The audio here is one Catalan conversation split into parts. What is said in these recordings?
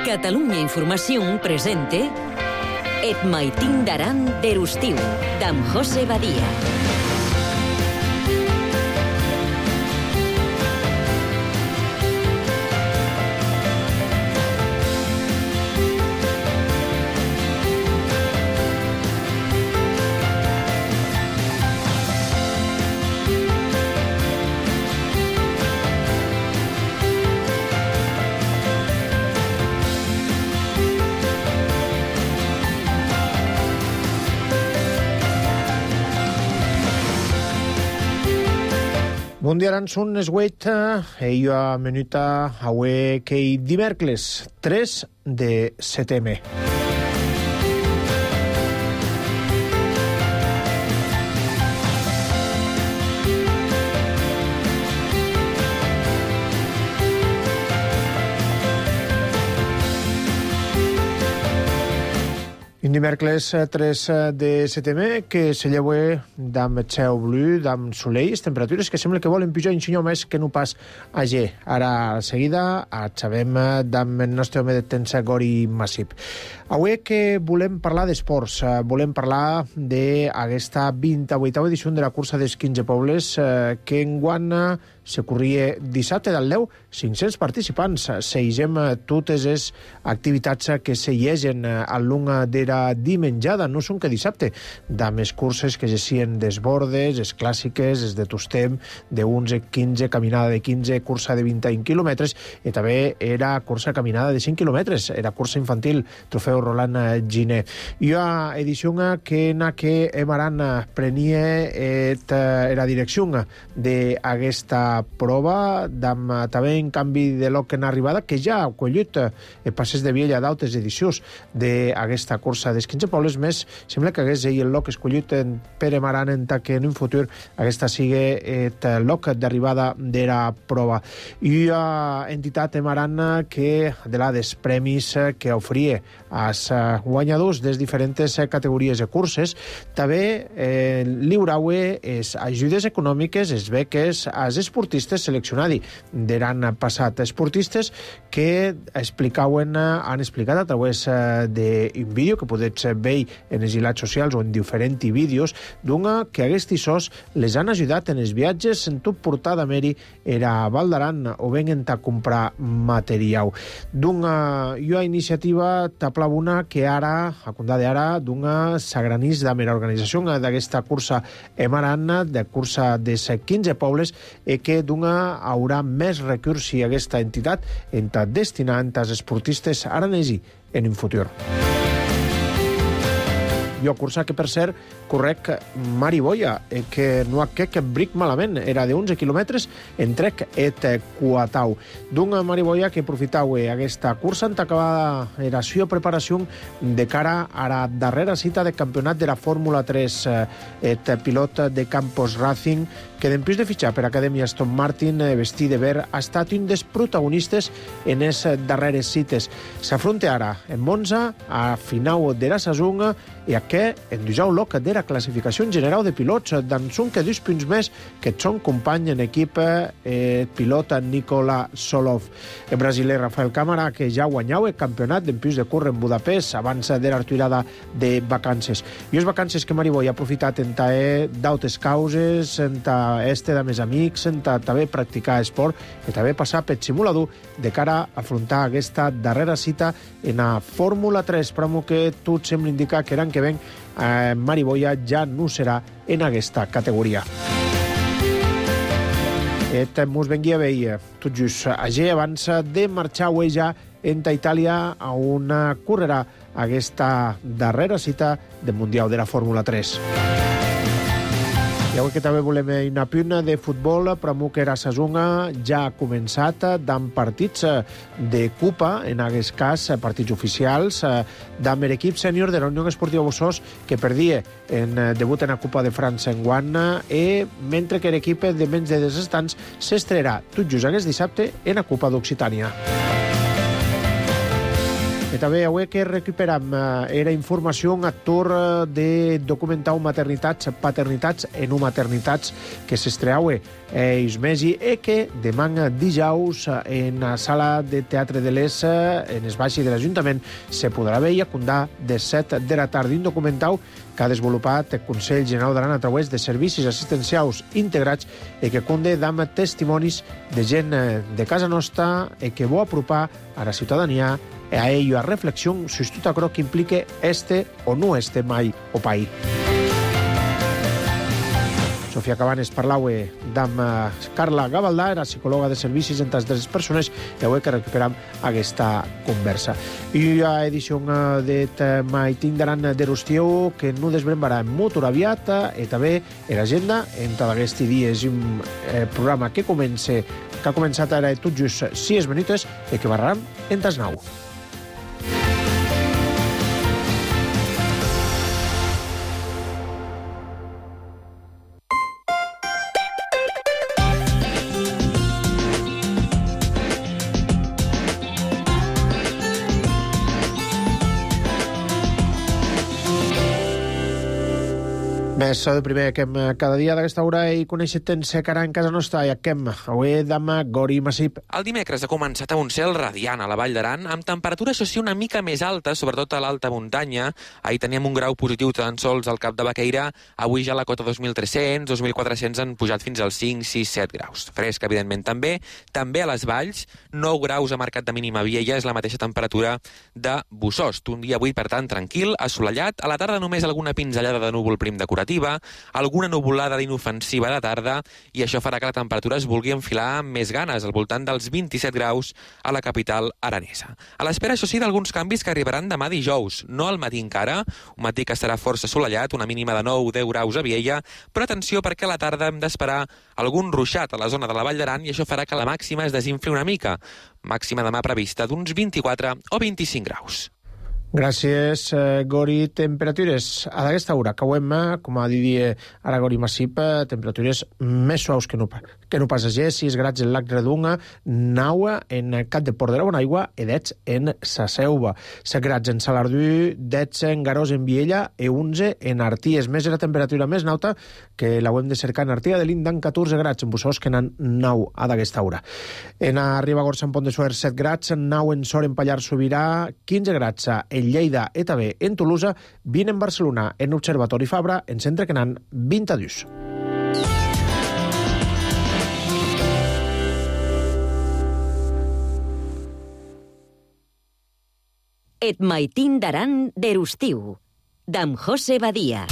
Catalunya Informació presente Et maitin d'aran d'Erustiu, d'en José Badia. Bon dia, aran són les 8 i jo a minuta avui que dimecres 3 de setembre. Un dimecres 3 de setembre que se lleva d'amb cel blu, d'amb soleil, temperatures que sembla que volen pujar un xinyo més que no pas ayer. Ara, a seguida, sabem d'amb el nostre home de temps Gori Massip. Avui que volem parlar d'esports, volem parlar d'aquesta 28a edició de la cursa dels 15 pobles que enguany se corria dissabte del 10, 500 participants. Seguim totes les activitats que se llegen al long de la dimenjada, no són que dissabte, de més curses que se sien desbordes, les clàssiques, les de tostem, de 11, 15, caminada de 15, cursa de 21 quilòmetres, i també era cursa caminada de 5 quilòmetres, era cursa infantil, trofeu Roland Giner. I una edició que Emaran prenia la direcció d'aquesta prova, també en canvi de l'oc en arribada, que ja ha collit passes de Viella d'altres edicions d'aquesta cursa dels 15 pobles, més sembla que hagués ell el loc escollit per Emaran en que en un futur aquesta sigui el loc d'arribada de la prova. I una entitat Emaran que de la dels premis que oferia als guanyadors de diferents categories de curses, també lliuraue les ajudes econòmiques, les beques, als esportistes seleccionats de l'any passat. Esportistes que han explicat a través d'un vídeo que podets veure en els xarxes socials o en diferents vídeos, que aquests sos les han ajudat en els viatges en tot portar de Meri a Val d'Aran o vengen a comprar material. Una iniciativa taplabuna que ara, a condar d'ara, s'agranís de la organització d'aquesta cursa Emaran, de cursa de 15 pobles, i que haurà més recursos a aquesta entitat en destinar als esportistes aranesi en un futur. Jo cursa que, per cert, correc Mari Boia, que no ha que bric malament, era de 11 quilòmetres entrec et Cuatau. Mari Boia que aprofitau aquesta cursa en acabar la seva preparació de cara a la darrera cita de campionat de la Fórmula 3, et pilot de Campos Racing, que després de fitxar per Acadèmia Aston Martin vestit de verd ha estat un dels protagonistes en les darreres cites. S'afronta ara en Monza a final de la saison i que endujau loc de la classificació general de pilots d'en són que 2 punts més que són company en equip pilot Nikola Solov. El brasiler Rafael Cámara, que ja guanyau el campionat d'empús de córrer en Budapest abans de la retirada de vacances. I les vacances que Mari Boia ha aprofitat en d'altres causes, en de més amics, en també practicar esport i també passar per simulador de cara a afrontar aquesta darrera cita en la Fórmula 3, però que tot sembla indicar que l'any que ven Mari Boia ja no serà en aquesta categoria. Mos venguia a veure tot just ayer abans de marxar avui ja en Itàlia a on correrà aquesta darrera cita del Mundial de la Fórmula 3. I avui que també volem una punt de futbol, però que la saison ja ha començat amb partits de Copa, en aquest cas partits oficials, amb l'equip sènior de la Unió Esportiva Bossós, que perdia en debut en la Copa de França enguany, mentre que l'equip de menys de 10 estants s'estrenarà tot just aquest dissabte en la Copa d'Occitània. també avui que recuperam era informació a torn de documentar maternitats, paternitats e no maternitats que s'estreaue els mesi e que demà dijous en la sala de teatre de l'ES, en es baixi de l'Ajuntament, se podrà veure a condar de 7 de la tarda un documental que ha desenvolupat el Consell General d'Aran a través de servicis assistencials integrats i que conde d'am testimonis de gent de casa nostra i que vol apropar a la ciutadania a ello a reflexió si tot això que implique este o no este mai o país. Sofia Cabanes parlava amb Carla Gavaldà, era psicòloga de servicis entre les persones, i avui que recuperam aquesta conversa. I a edició de Maitín d'Aran d'Erustiu, que no desbrembarà molt aviat, i també l'agenda, entre aquests dies, un programa que ha començat ara tot just 6 minuts i que barraran en tas 9. Més el primer que cada dia d'aquesta hora i conèixer temps secarà en casa nostra i avui d'am Gori Massip. El dimecres ha començat amb un cel radiant a la Vall d'Aran, amb temperatures, això sí, una mica més altes, sobretot a l'alta muntanya. Ahir teníem un grau positiu tan sols al Cap de Baqueira, avui ja la cota 2.300, 2.400 han pujat fins als 5, 6, 7 graus. Fresc, evidentment, també. També a les valls, 9 graus ha marcat de mínima Viella, és la mateixa temperatura de Bussost. Un dia avui, per tant, tranquil, assolellat. A la tarda només alguna pinzellada de núvol prim decoratiu, alguna nuvolada d'inofensiva de tarda, i això farà que la temperatura es vulgui enfilar amb més ganes, al voltant dels 27 graus a la capital aranesa. A l'espera, això sí, d'alguns canvis que arribaran demà dijous. No al matí encara, un matí que estarà força assolellat, una mínima de 9-10 graus a Viella, però atenció perquè a la tarda hem d'esperar algun ruixat a la zona de la Vall d'Aran i això farà que la màxima es desinfli una mica. Màxima demà prevista d'uns 24 o 25 graus. Gràcies, Gori. Temperatures a d'aquesta hora que com ha dit ara Gori Massip, temperatures més suaus que no pas a 6 grads en Lac Redunga, 9 en Cap de Port de la Bonaigua i 10 en Sa Selva, 7 grads en Salardú, 10 en Garós en Viella i 11 en Arties. Més la temperatura més nauta que la hem de cercar en Artiga de l'Indan, 14 grads en Bussost, que n'han 9 a d'aquesta hora. En Ribagorça, en Pont de Suert, 7 grads, 9 en Sort, en Pallars Sobirà, 15 grads en Lleida i també en Tolosa, 20 en Barcelona, en Observatori Fabra, en Centre que n'han 22. Et Maitín d'Aran d'Erustiu, d'am José Badia.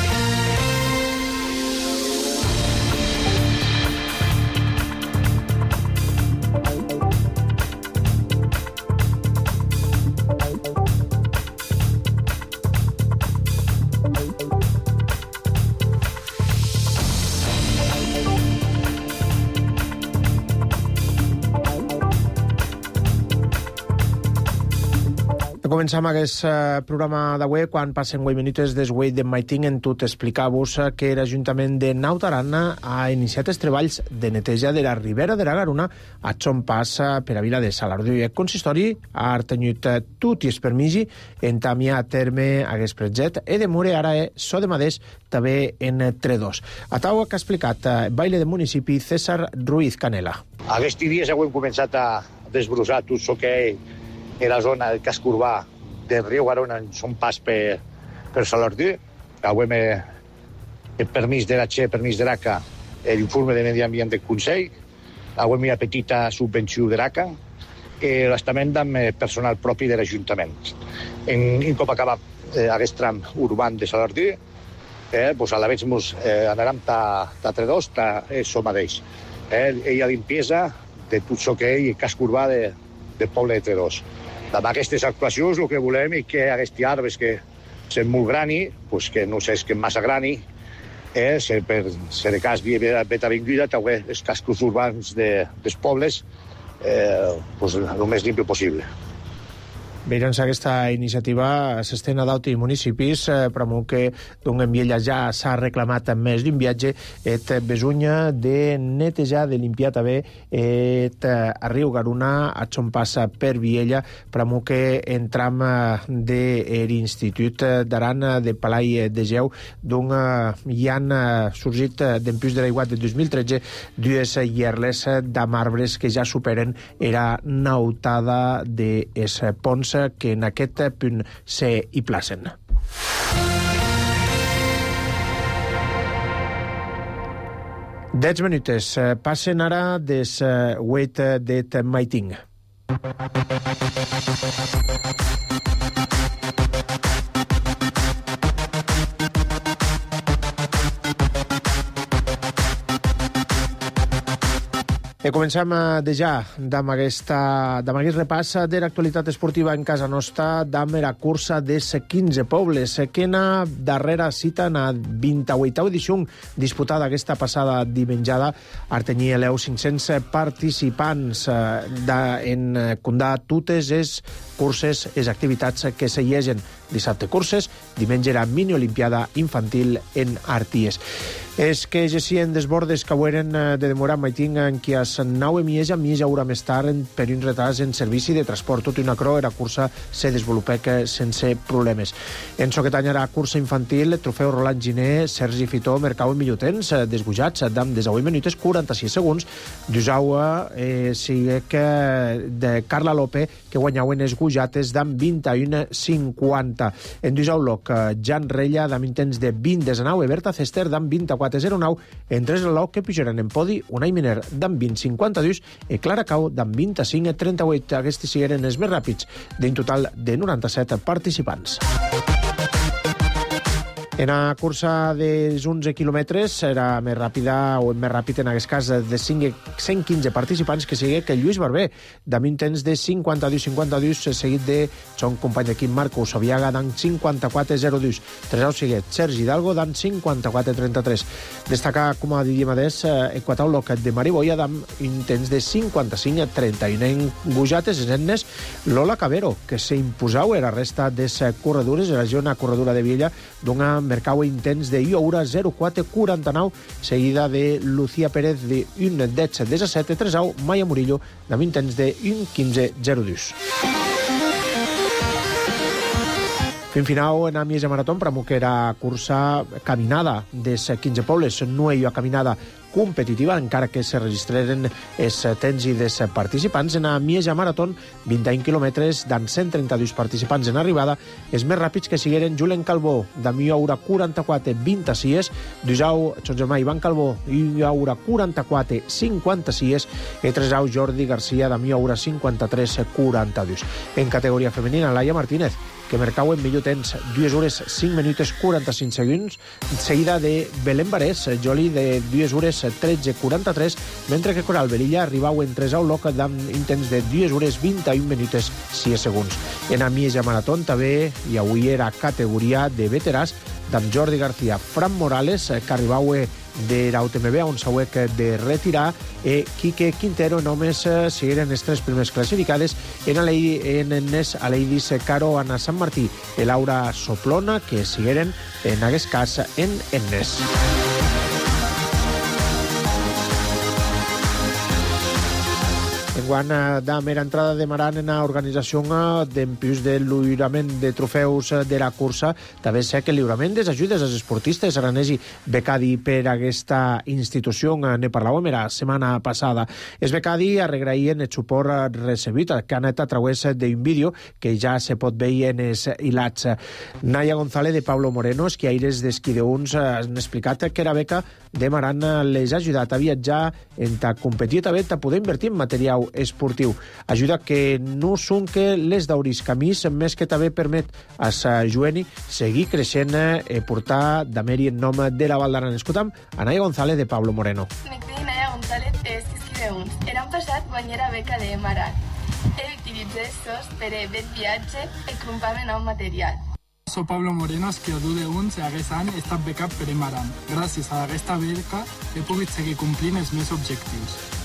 Començam aquest programa d'avui quan passen 8 minuts desguai de Maitín en tot explicar-vos que l'Ajuntament de Naut Aran ha iniciat els treballs de neteja de la Ribera de la Garona a son pas per a Vila de Salardú. El consistori ha tenyut tot i els permisi en tamiar a terme aquest projet i de mure ara so de maders també en Tredós. A tau que ha explicat el baile de municipi César Ruiz Canela. Aquests dies hem començat a desbrossar tot el que en la zona del casc urbà del riu Garona en son pas per Salardú. Avui el permís de la Che, permís de l'ACA, l'informe de Medi Ambient del Consell. Avui una petita subvenció de l'ACA i l'estament amb personal propi de l'Ajuntament. Un cop acabat aquest tram urbà de Salardú, a la vegada anarem a Tredós, a això mateix. Hi ha limpiesa de tot el que és el casc urbà del poble de Tredós. Amb aquestes actuacions el que volem és que aquests arbres que són molt grani, que no sé, que massa grani, per de cas vet avinguda, també els cascos urbans dels pobles el més limpi possible. Veirans aquesta iniciativa s'estén a d'auti municipis, però que d'un enviella ja s'ha reclamat més d'un viatge et besunya de netejar, de limpiar també et a Riu Garuna, a on passa per Viella, però que entram de l'Institut d'Aran de Palai de Geu, d'on hi han sorgit d'empús de l'aiguat de 2013 dues llerles d'arbres que ja superen era nautada de es ponts que en aquest punt se hi placen. Dets minutes passen ara des 8 d'et maiting. I comencem de ja amb aquest repàs de l'actualitat esportiva en casa nostra amb la cursa dels 15 pobles, que en la darrera cita, en la 28a edició disputada aquesta passada dimenjada, tenia 500 participants en condar totes les curses, les activitats que se llegen. Dissabte curses, diumenge era mini-olimpiada infantil en Arties. És que gessien desbordes que haurien de demorar maiting en qui es nau a Mieja haurà més tard per un retras en servici de transport. Tot i una cro, la cursa se desenvolupec sense problemes. En Soquetany era cursa infantil, trofeu Roland Giné, Sergi Fitó, Mercau i Millotens, desgujats d'am des 8 minutes 46 segons. D'Usaua sigue que de Carla Lope, que guanyaven els gujates d'am 21.50. En Dusauloc, Jan Rella, d'am intents de 20.19, Berta Cester, d'am 24.09, en tres reloj que pujaran en podi, Unai Miner, d'am 20.52, i Clara Cau, d'am 25.38. Aquests sigueren els més ràpids, d'un total de 97 participants. En la cursa dels 11 quilòmetres era més ràpida, o més ràpid en aquest cas de 115 participants, que sigui que Lluís Barber, d'am un temps de 52-52, seguit de son company d'equip Marco Sobiaga, d'am 54-02. Tresau seguit Sergi Hidalgo, d'am 54-33. Destacar, com a diríem adés, Equatauloc de Mariboia, d'am un temps de 55-31. En Gujates, Ennes, Lola Cabero, que s'imposau era resta de corredures, era una corredura de Viella, d'una Mercau intens de 1:04:49, seguida de Lucía Pérez de 1:10:17, Tresau, Maya Murillo, de intens de 1:15:02. Fin final en la Mieja Maratón, però que era cursa caminada dels 15 pobles, no hi ha caminada competitiva, encara que se registraren els temps i dels participants. En la Mieja Maratón, 21 quilòmetres, d'an 132 participants en arribada, els més ràpids que sigueren Julen Calbó, de 1:44:26, Dusau, Son Germà Ivan Calbó, 1:44:56, i Tresau, Jordi Garcia, de 1:53:42. En categoria femenina, Laia Martínez, que mercau en millor temps, 2 hores 5 minuts 45 segons, seguida de Belén Barés, Joli, de 2 hores 13:43, mentre que Coral Velilla arribau en Tresau Loca amb un temps de 2 hores 21 minuts 6 segons. En la Mieja Maratón també, i avui era categoria de veterans, d'en Jordi García, Fran Morales, que arribau de l'UTMB, on s'hauec de retirar, i Quique Quintero, només sigueren les 3 primers classificades en Nes, Aleidis Caro, Anna Sant Martí i Laura Soplona, que sigueren en aquest cas en Nes. Enguant de mera entrada de Maran en l'organització d'empús del lliurament de trofeus de la cursa, també sé que el lliurament des ajudes als esportistes aranesi becadi per aquesta institució, ne parlàvem la setmana passada. Els becadi arregraïen el suport recebit, que han anat a través d'un vídeo que ja se pot veure en els hilats. Naya González de Pablo Moreno, esquiaires d'esquideuns, han explicat que la beca de Maran les ha ajudat a viatjar, a competir també, a poder invertir en material esportiu. Ajuda que no són que les dauris camins, més que també permet a sa Joeni seguir creixent i portar d'Ameri en nom de la Val d'Aran. Escoltam a Naya González de Pablo Moreno. M'estic Naya González esquideuns. Era un passat guanyera beca de Maran. He utilitzat sos per a bet viatge i comprar-me nou material. Soc Pablo Moreno, esquiador d'uns, i aquest any he estat becat per Maran. Gràcies a aquesta beca he pogut seguir complint els meus objectius.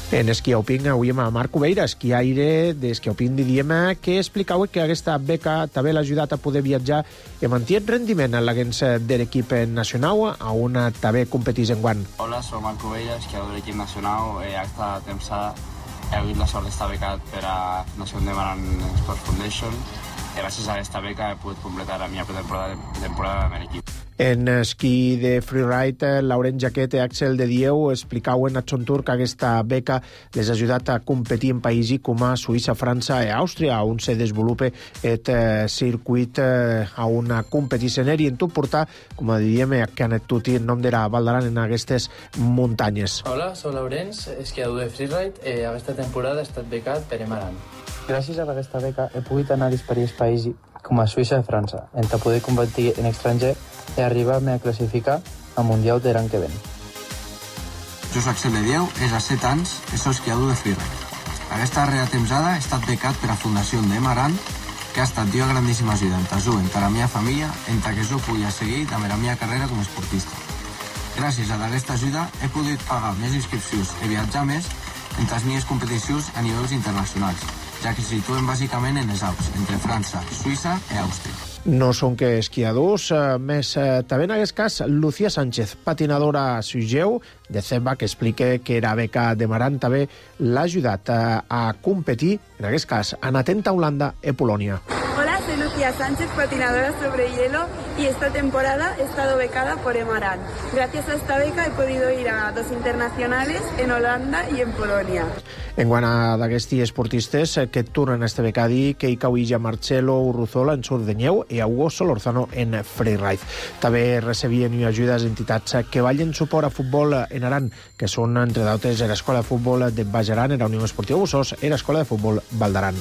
En esquí alpin avui amb Marc Obeira, esquiaire d'esquí alpin diem que explicau que aquesta beca també l'ha ajudat a poder viatjar i mantenir rendiment en l'agents de l'equip nacional a on també competís en guant. Hola, soc Marc Obeira, esquiador de l'equip nacional. Aquesta temporada he hagut la sort d'estar becat per a Fundació de Maran Sports Foundation. Gràcies a aquesta beca he pogut completar la meva temporada amb l'equip. En esquí de freeride, Laurent Jaquet i Axel de Dieu explicauen a Chontur que aquesta beca les ha ajudat a competir en països com a Suïssa, França i Àustria, on se desenvolupa el circuit a una competició i en tot portar, com diríem, que han tutti en nom de la Val d'Aran en aquestes muntanyes. Hola, soc Laurent, esquiador de freeride. Aquesta temporada he estat becat per Emaran. Gràcies a aquesta beca he pogut anar a diferents països com a Suïssa i França, on poder competir en estranger i arribar-me a classificar al Mundial de l'any que ven. Jo soc Axel de Dieu, és a 7 anys, i soc esquiador de freeride. Aquesta darrera temporada he estat becat per a Fundació de Maran, que ha estat una grandíssima ajuda a la meva família en que jo pugui seguir amb la meva carrera com a esportista. Gràcies a aquesta ajuda he pogut pagar més inscripcions i viatjar més en les meves competicions a nivells internacionals, ja que se situen bàsicament en les Alps, entre França, Suïssa i Àustria. No són que esquiadors, més també en aquest cas Lucía Sánchez, patinadora sugeu de Zeba, que explica que la beca de Maran també l'ha ajudat a competir, en aquest cas, en atenta Holanda i Polònia. Hola, soy Lucía Sánchez, patinadora sobre hielo, y esta temporada he estado becada por Emaran. Gracias a esta beca he podido ir a 2 internacionales en Holanda y en Polonia. En quant a d'aquests esportistes que tornen a este becadi, que hi cauïja Marcelo Urruzola en surf de neu i a Hugo Solorzano en freeride. També recebien ajudes entitats que ballen suport a futbol en Aran, que són, entre d'altres, l'Escola de Futbol de Baix Aran, la Unió Esportiva Bussos i l'Escola de Futbol Val d'Aran.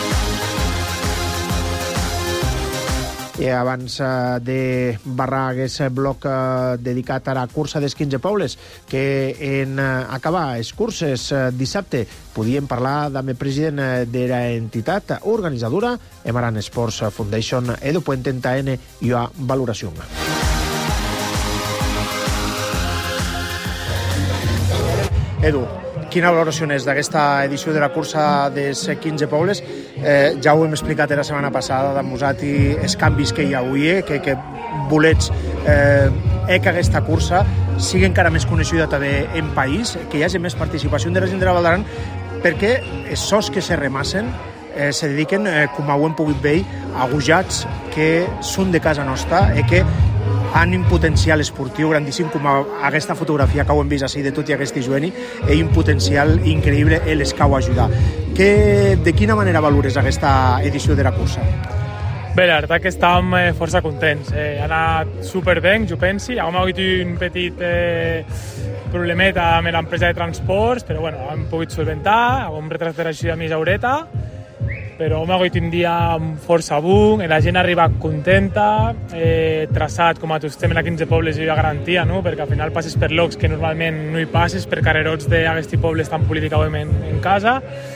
I abans de barrar aquest bloc dedicat a la cursa dels 15 pobles, que en acabar les curses dissabte podíem parlar amb el president de l'entitat organitzadora, Emaran Sports Foundation, Edu Puente, en TN i a valoració. Edu, quina valoració és d'aquesta edició de la cursa dels 15 pobles? Ja ho hem explicat la setmana passada, demostrat els canvis que hi ha avui, que bolets que aquesta cursa sigui encara més coneixida també en país, que hi hagi més participació de la gent de la Val d'Aran, perquè els sols que se remassen se dediquen, com ho hem pogut veure, a agujats que són de casa nostra i que han un potencial esportiu grandíssim, com aquesta fotografia que ho hem vist així de tot i aquest jueni, i un potencial increïble i les cau ajudar. De quina manera valores aquesta edició de la cursa? Bé, la veritat que estàvem força contents. Ha anat superben, jo penso. Hem hagut un petit problemeta amb l'empresa de transports, però bueno, hem pogut solventar, hem retrasat l'així a mi Jaureta, però hem hagut un dia amb força boom, la gent ha arribat contenta, traçat, com a tu estem en 15 pobles hi ha garantia, no? Perquè al final passes per llocs que normalment no hi passes, per carrerots d'aquests pobles tan políticament en casa.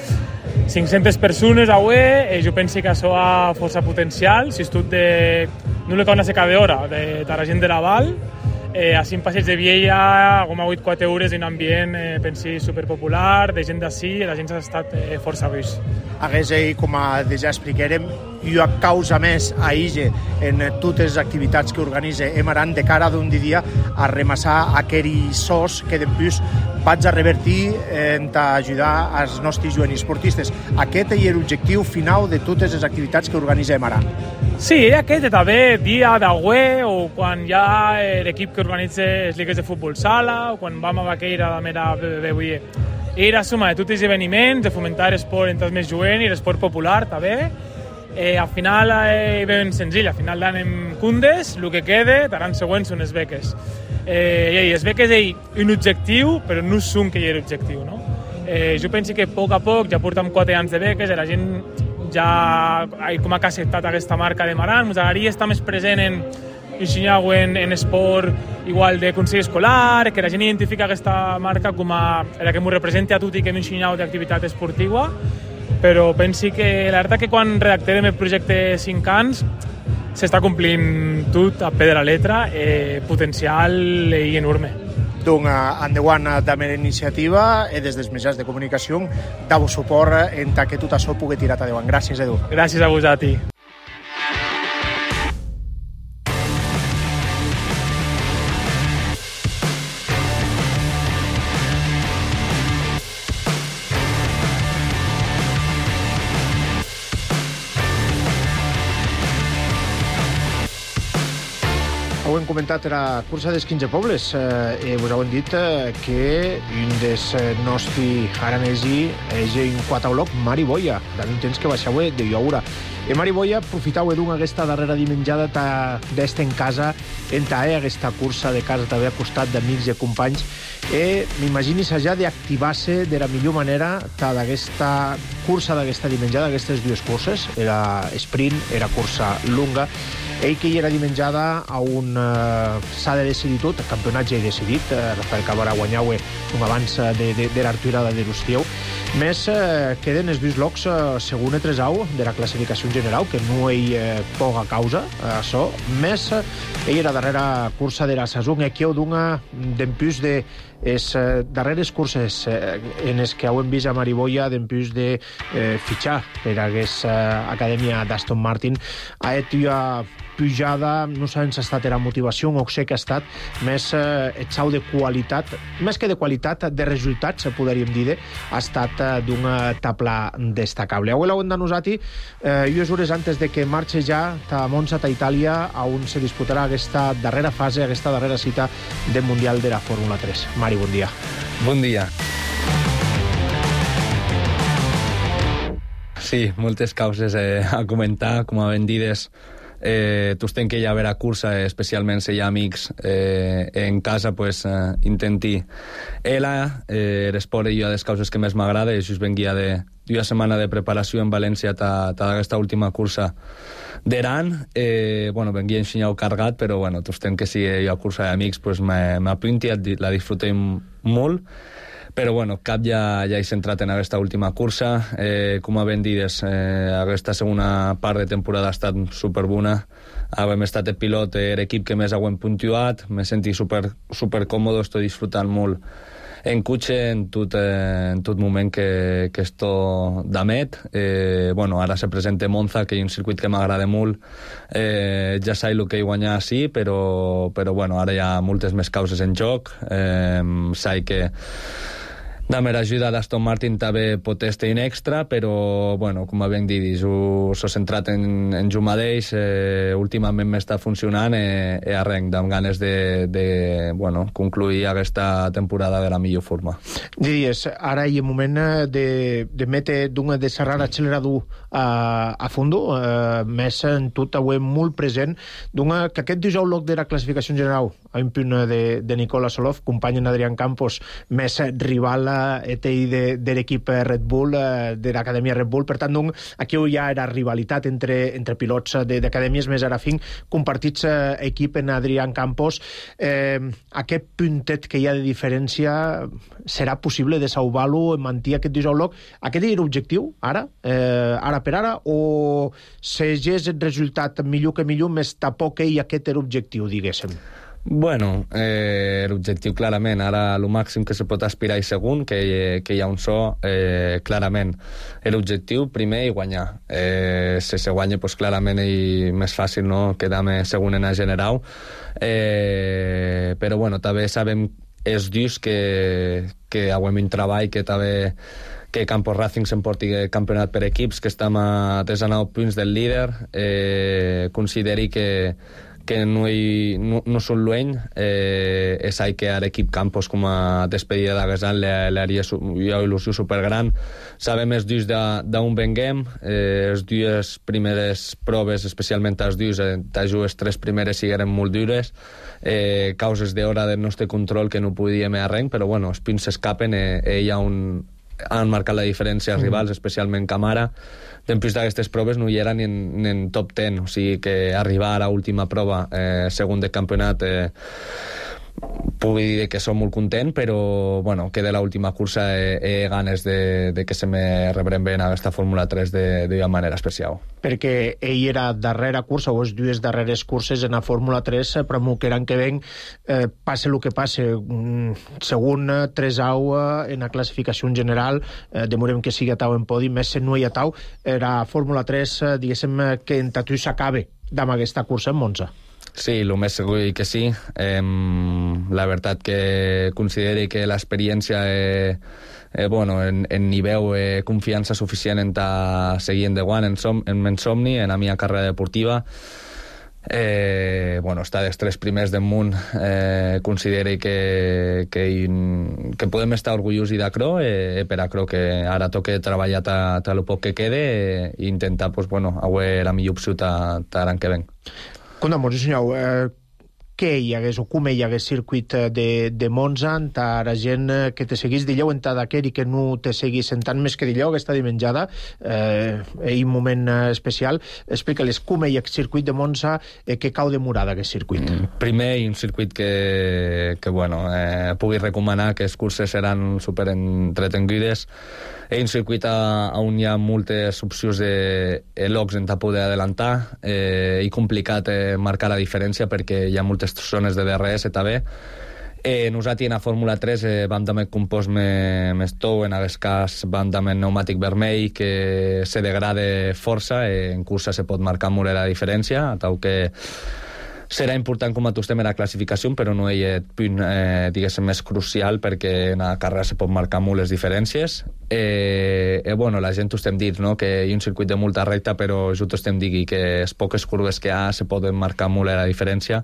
500 persones avui, jo penso que això ha força potencial, si estic no le cal una secada d'hora de la gent de la Val, així en passeig de Viella, com ha hagut 4 hores en un ambient, penso, superpopular, de gent d'ací, la gent ha estat força avís. Com ja explicarem, i a causa més a IGE en totes les activitats que organitza Emaran de cara d'un dia a remassar aquells sos que després vaig a revertir en ajudar als nostres joves esportistes. Aquest és l'objectiu final de totes les activitats que organitza Emaran. Sí, aquest també dia d'avui o quan hi ha l'equip que organitza les lligues de futbol sala o quan vam a Baqueira a la BBVA. I la suma de tots els esdeveniments, de fomentar l'esport entre els més joves i l'esport popular també. Al final és ben senzill, al final d'anem cundes, el que queda, l'any següent són les beques. I les beques és un objectiu, però no són que hi ha l'objectiu, no? Jo penso que a poc, ja portem 4 anys de beques, la gent ja com ha acceptat aquesta marca de Maran, ens agradaria estar més present en en esport igual de consell escolar, que la gent identifica aquesta marca com la que ens representa a tot i que hem ensenyat d'activitat esportiva, però penso que la veritat que quan redactarem el projecte 5 anys s'està complint tot a peu de la letra, potencial i enorme. endavant de la iniciativa i des dels mitjans de comunicació dau suport que tot això pugui tirar endavant. Gràcies, Edu. Gràcies a vosaltres. Ho hem comentat, era cursa dels 15 pobles i us heu dit que un dels nostres aranesi és en Quataulog, Mari Boia, d'un temps que baixeu de Ioura. E Mari Boia aprofitau aquesta darrera dimenjada d'este en casa, en aquesta cursa de casa també a costat d'amics i companys, i m'imaginis ja d'activar-se de la millor manera d'aquesta cursa d'aquesta dimenjada, aquestes dues curses, era sprint, era cursa lunga, ell que hi era dimenjada a un s'ha de decidir tot, el campionat ja he decidit, Rafael Cabrera guanyau un abans de l'arturada de l'Ustieu, més queden els dos locs segon i tresau de la classificació general, que no hi poca causa, això, més ell era darrera cursa de la saison, i aquí heu dona d'empús de les darreres curses en les que hem vist a Mari Boia d'empús de fitxar per aquesta acadèmia d'Aston Martin, a etia pujada, no sabem si ha estat la motivació o sé que ha estat més xau de qualitat, més que de qualitat, de resultats, podríem dir, ha estat d'una tabla destacable. Avui l'hem de nosaltres, unes hores antes de que marxe ja a Monza, a Itàlia, on se disputarà aquesta darrera fase, aquesta darrera cita del Mundial de la Fórmula 3. Mari, bon dia. Bon dia. Sí, moltes causes a comentar, com a ben dides. Tots tenc que hi haver a cursa, especialment si hi ha amics en casa, pues intenti l'esport i una de les causes que més m'agrada, i just venguia d'una setmana de preparació en València d'aquesta última cursa d'Aran, venguia ensenyau cargat, però tots tenc que si hi ha cursa d'amics, pues m'aprinti, la disfrutem molt, però cap ja he centrat en aquesta última cursa. Com a ben dides, aquesta segona part de temporada ha estat superbona. Hem estat el pilot, l'equip que més hem puntuat, m'he sentit super còmodo, estoy disfrutant molt en cotxe en tot moment que esto damet. Ara se presenta Monza, que és un circuit que m'agrada molt. Ja sé el que he guanyat sí, però ara hi ha moltes més causes en joc. Sé que dame l'ajuda d'Aston Martin també pot estar en extra, però, com a ben dit, s'ho centrat en jo mateix, últimament m'està funcionant i arrenc amb ganes de concluir aquesta temporada de la millor forma. Diries, ara hi ha moment de metre de serrar l'accelerador a fondo, més en tot avui molt present, que aquest dijous loc de la classificació general, a un punt de Nicola Solov, company en Adrián Campos, més rival de l'equip Red Bull, de l'acadèmia Red Bull. Per tant, aquí hi ha la rivalitat entre pilots d'acadèmies, més ara fin compartits equip en Adrián Campos. Aquest puntet que hi ha de diferència serà possible de salvar-lo, mantenir aquest dijous? Aquest és l'objectiu, ara per ara, o s'és el resultat millor que millor, més tampoc que aquest és l'objectiu, diguéssim? L'objectiu clarament, ara el màxim que se pot aspirar i segon, que hi ha un so, clarament l'objectiu primer i guanyar. Si se guanya, clarament és més fàcil, no?, quedar-me segon en la general, però també sabem els dies que hem un treball que també que Campos Racing s'emporti campionat per equips, que estem a 19 punts del líder, consideri que no són lueny, és que a l'equip Campos com a despedida d'Aguesant l'haria una il·lusió supergran. Sabem els dies d'on venguem, les dues primeres proves, especialment els dies, les tres primeres sigueren molt dures, causes d'hora del nostre control que no podíem arrenc, però els punts s'escapen i hi ha han marcat la diferència als rivals, especialment Camara. Després d'aquestes proves no hi era ni en top 10, o sigui que arribar a l'última prova, segon de campionat, puc dir que som molt content, però bueno, que de l'última cursa he ganes de que se me rebrem bé en aquesta Fórmula 3 d'una manera especial. Perquè ell era darrera cursa, o les dues darreres curses en la Fórmula 3, però que l'any que ven, passe el que passe, segon, 3 au en la classificació en general, demorem que sigui a tau en podi, més no hi ha tau, la Fórmula 3, diguéssim, que en tatu s'acabe amb aquesta cursa en Monza. Sí, el més segur que sí. La veritat que consideri que l'experiència en nivell confiança suficient en seguir endavant en somni, en la meva carrera deportiva. Estar dels 3 primers del món consideri que podem estar orgullosos d'acro, per acro que ara toca treballar tot el poc que quede i intentar avui la millor opció l'any que ven. Conta'm, senyor, què hi hagués o com hi hagués circuit de Monza a la gent que te seguís d'illeu en d'aquell i que no te seguís sentant més que d'illeu aquesta dimenjada, un moment especial. Explica-les com hi ha circuit de Monza, què cau de murada aquest circuit. Primer, un circuit que pugui recomanar que les curses seran super entretengudes. És un circuit on hi ha moltes opcions de llocs on poder adelantar i complicat marcar la diferència perquè hi ha moltes zones de DRS també. Nosaltres en la Fórmula 3 vam també compost més tou, en aquest cas vam també pneumàtic vermell que se degrada força, en cursa se pot marcar molt la diferència, tal que serà important com a tu estem en la classificació, però no hi ha punt, diguéssim, més crucial perquè en la carrera se pot marcar molt les diferències. La gent ho estem dit, no? Que hi ha un circuit de molta recta, però jo t'ho estem dient que les poques curves que hi ha se poden marcar molt la diferència,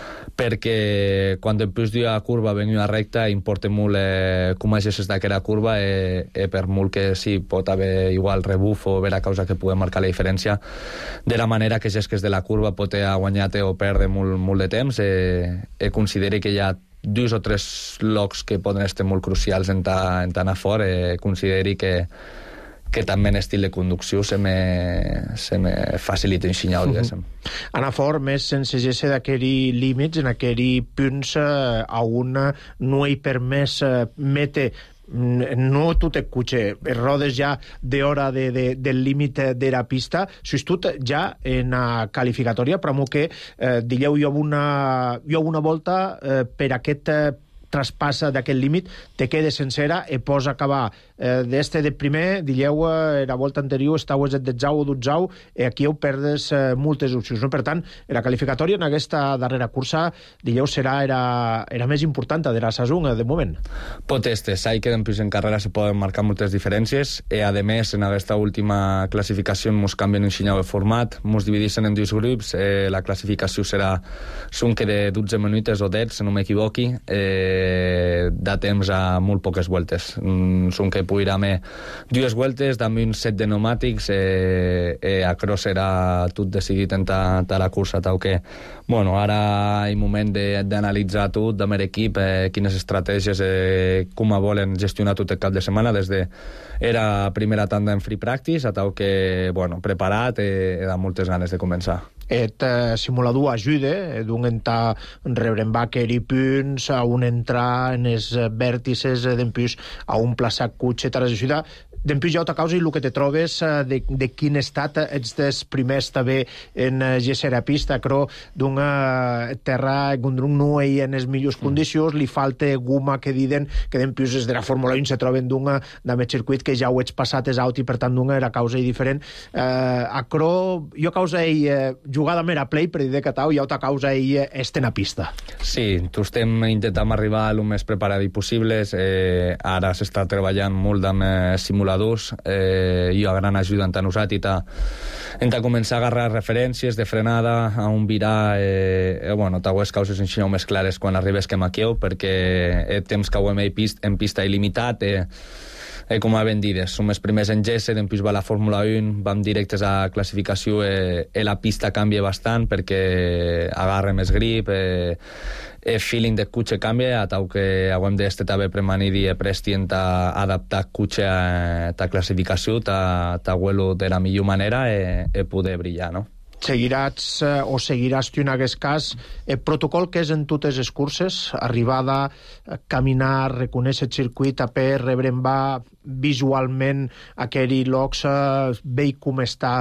perquè quan després d'una curva ven una recta importa molt com ageixes d'aquella curva per molt que sí pot haver igual rebuf o haver a causa que pugui marcar la diferència de la manera que gesques de la curva pot guanyar o perdre molt de temps. Consideri que hi ha 2 o 3 llocs que poden estar molt crucials en anar fort. Consideri que també en estil de conducció se me facilita ensenyar, diguéssim. Anar fort més sense gesse d'aquells límits, en aquells punts on no hi permès mete no tot el cotxe, rodes ja d'hora del límit de la pista, substitut ja en la qualificatòria, però que digueu, hi ha una volta per aquest traspassa d'aquest límit, te queda sencera i pots acabar d'este de primer, digueu, la volta anterior estaves de 10 o 12 i aquí heu perdes moltes opcions, no? Per tant, la qualificatòria en aquesta darrera cursa, digueu, serà era més important de la saison de moment. Pot este, sai que després en carrera se poden marcar moltes diferències i a més en aquesta última classificació mos canvien un xinyau de format, mos divideixen en 2 grups, la classificació serà que de 12 minutes o 10, si no m'equivoqui, da temps a molt poques voltes. Que puguirà més 2 voltes, també un set de pneumàtics, acro serà tot decidit en la cursa, tal que ara hi ha moment d'analitzar tot, de mer equip, quines estratègies, com volen gestionar tot el cap de setmana, des de era primera tanda en free practice, a tal que, preparat, de moltes ganes de començar. Et simulador ajuda, d'un entrar rebre en bàquer i punts, a un entrar en els vèrtices d'empús, a un plaçar cotxe, t'ajuda. D'empús ja causa i el que te trobes de quin estat ets dels primers també en gesser a pista, però d'un terra no hi en les millors condicions, li falta goma que diden que d'empús des de la Fórmula 1 se troben d'un circuit que ja ho ets passat és out i per tant d'un era causa i diferent. Acro, jo causa ell jugada mera play per dir de Catau, ja ta causa ell esten a pista. Sí, tu estem intentant arribar el més preparats possibles, ara s'està treballant molt amb simuladors, i a gran ajuda en nosaltres en començar a agarrar referències de frenada a un virar, les causes en més clares quan arribes que maquieu, perquè el temps que ho hem en pista il·limitat, com a ben dides, som els primers en GS, després va la Fórmula 1, vam directes a classificació i la pista canvia bastant perquè agarra més grip, el feeling de cotxe canvia, a tal que haguem d'estar també premanir i presti en adaptar cotxe a ta classificació, ta vuelo de la millor manera i poder brillar, no? seguiràs tu en aquest cas el protocol que és en totes les curses, arribada, caminar, reconèixer el circuit, a peu, rebre en va visualment aquell llocs, veig com està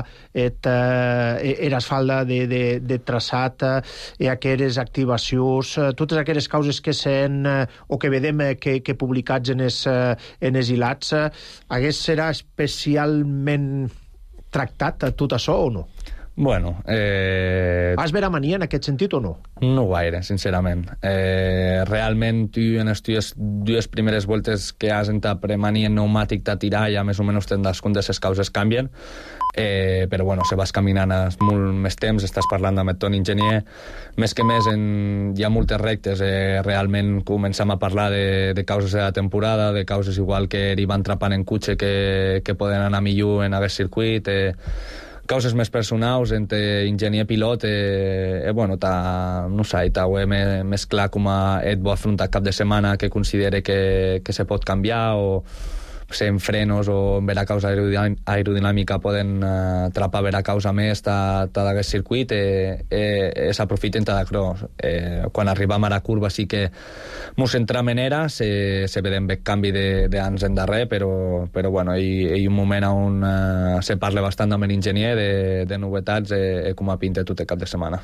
l'asfalta de traçat, aquelles activacions, totes aquelles causes que sent o que vedem que publicats en els hilats, hagués serà especialment tractat tot això o no? Bueno... Has vera mania en aquest sentit o no? No gaire, sincerament. Realment, tu en les dues primeres voltes que has entrat per mania pneumàtic de tirar, ja més o menys te'n das compte les causes canvien, però bueno, se vas caminant molt més temps, estàs parlant amb el ton enginyer, més que més hi ha moltes rectes, realment començam a parlar de causes de la temporada, de causes igual que hi van trapant en cotxe que poden anar millor en aquest circuit, causes més personals entre enginyer i pilot, bueno, no sé, ho he més clar com et vol afrontar cap de setmana que considere que se pot canviar o en frenos o en vera causa aerodinàmica poden trapar vera causa més d'aquest circuit, s'aprofiten de cross. Quan arribam a la curva sí que mos centram en era, se vedem bé canvi d'ans endarrer, però bueno, hi ha un moment on se parla bastant amb l'enginyer de novetats com a pinta tot el cap de setmana.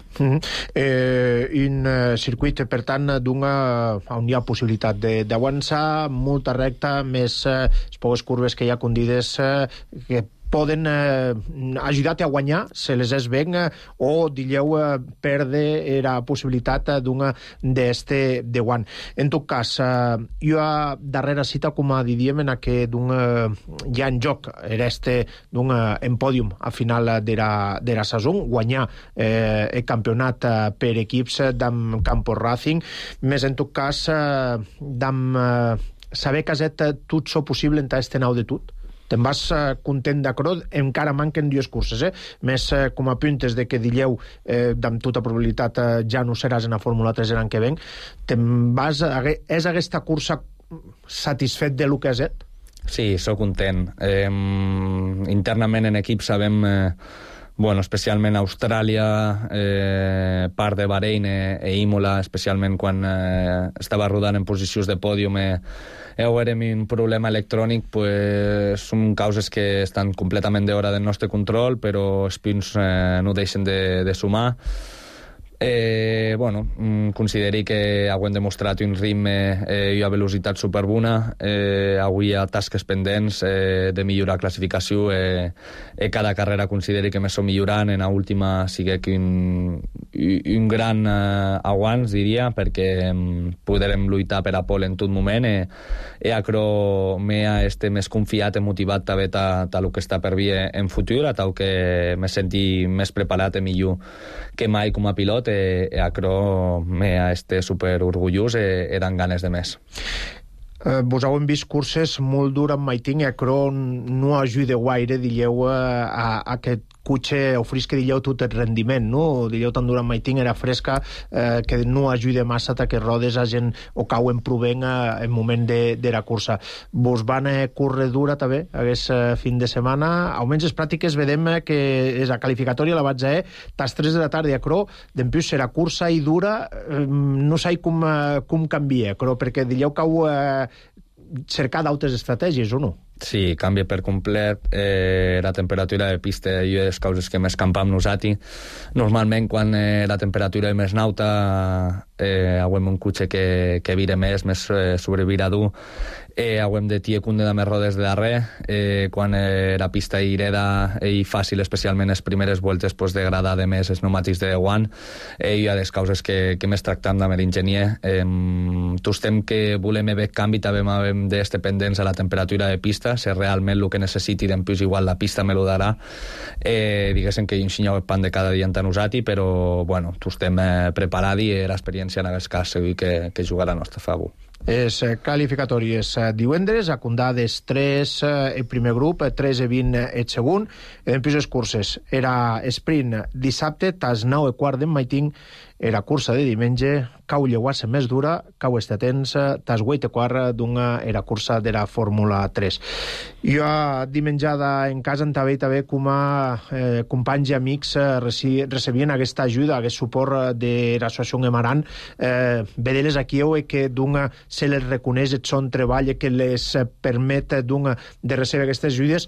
Un circuit, per tant, on hi ha possibilitat d'avançar, molta recta, més poques curves que hi ha condides que poden ajudar-te a guanyar, se les és ben, o dilleu perdre la possibilitat d'una d'este de guany. En tot cas, jo a darrera cita, com a diríem, en què hi ha en joc este en pòdium a final de la saison, guanyar el campionat per equips d'am Campos Racing, més en tot cas saber que has fet tot això possible en este nau de tot. Te'n vas content d'acrò, encara manquen dues curses, més com a puntes de que dilleu, amb tota probabilitat ja no seràs en la Fórmula 3 l'any que ven. És aquesta cursa satisfet de lo que has fet? Sí, sóc content. Internament en equip sabem... Bueno, especialment Austràlia, part de Bahrein i Imola, especialment quan estava rodant en posicions de pòdium, érem un problema electrònic, pues, són causes que estan completament d'hora del nostre control, però els punts no deixen de sumar. Bueno, consideri que hem demostrat un ritme i una velocitat superbona. Avui hi ha tasques pendents de millorar classificació. Cada carrera consideri que m'estic millorant. En l'última sigui un gran aguant, diria, perquè podrem lluitar per a pol en tot moment. Acro m'he més confiat i motivat també tal que està per vir en futur, tal que me senti més preparat i millor que mai com a pilot. Acro m'he super orgullós i dan ganes de més. Vos heu vist curses molt dures amb Maiting i acro no ajuda gaire, dilleu, a aquest cotxe ofrisca, dilleu, tot el rendiment, no? Dilleu, tan dura amb Maiting era fresca que no ajuda massa que rodes hagin o cauen provent en moment de la cursa. Vos van córrer dura també aquest fin de setmana. Almenys les pràctiques vedem que és la qualificatòria la vaig tas 3 de la tarda acro, d'empius serà cursa i dura, no sé com canvia, acro, perquè dilleu que heu cercar d'altres estratègies o no? Sí, canvia per complet. La temperatura de pista i les causes que més campam nosaltres. Normalment, quan la temperatura és més alta, hem un cotxe que vira més sobrevira dur. Hem de tirar cunde de més rodes de darrer. Quan la pista ireda i fàcil, especialment les primeres voltes, degrada de més els pneumàtics de guant. Hi ha les causes que més tractam amb l'enginyer. Tots estem que volem haver canvi, també hem d'estar pendents a la temperatura de pista, si realment el que necessiti d'empius igual la pista me lo darà. Diguéssim que ensenyeu el pan de cada dia a nosaltres, però bueno, tots estem preparats i l'experiència en aquest cas segur que jugarà a nostre favor. És qualificatòries divendres, a Condades 3 el primer grup, 3 i 20 el segon. Després les curses era sprint dissabte, tas 9 i quart d'en Maiting, era cursa de diumenge, cau lleguassa més dura, cau estar atents, tas 8:15 d'una era cursa de la Fórmula 3. Jo dimenjada en casa també com a companys i amics recebien aquesta ajuda, aquest suport de l'associació Emaran. Vedeles aquí que d'una se les reconeix el son treball que les permet d'una de recebre aquestes ajudes,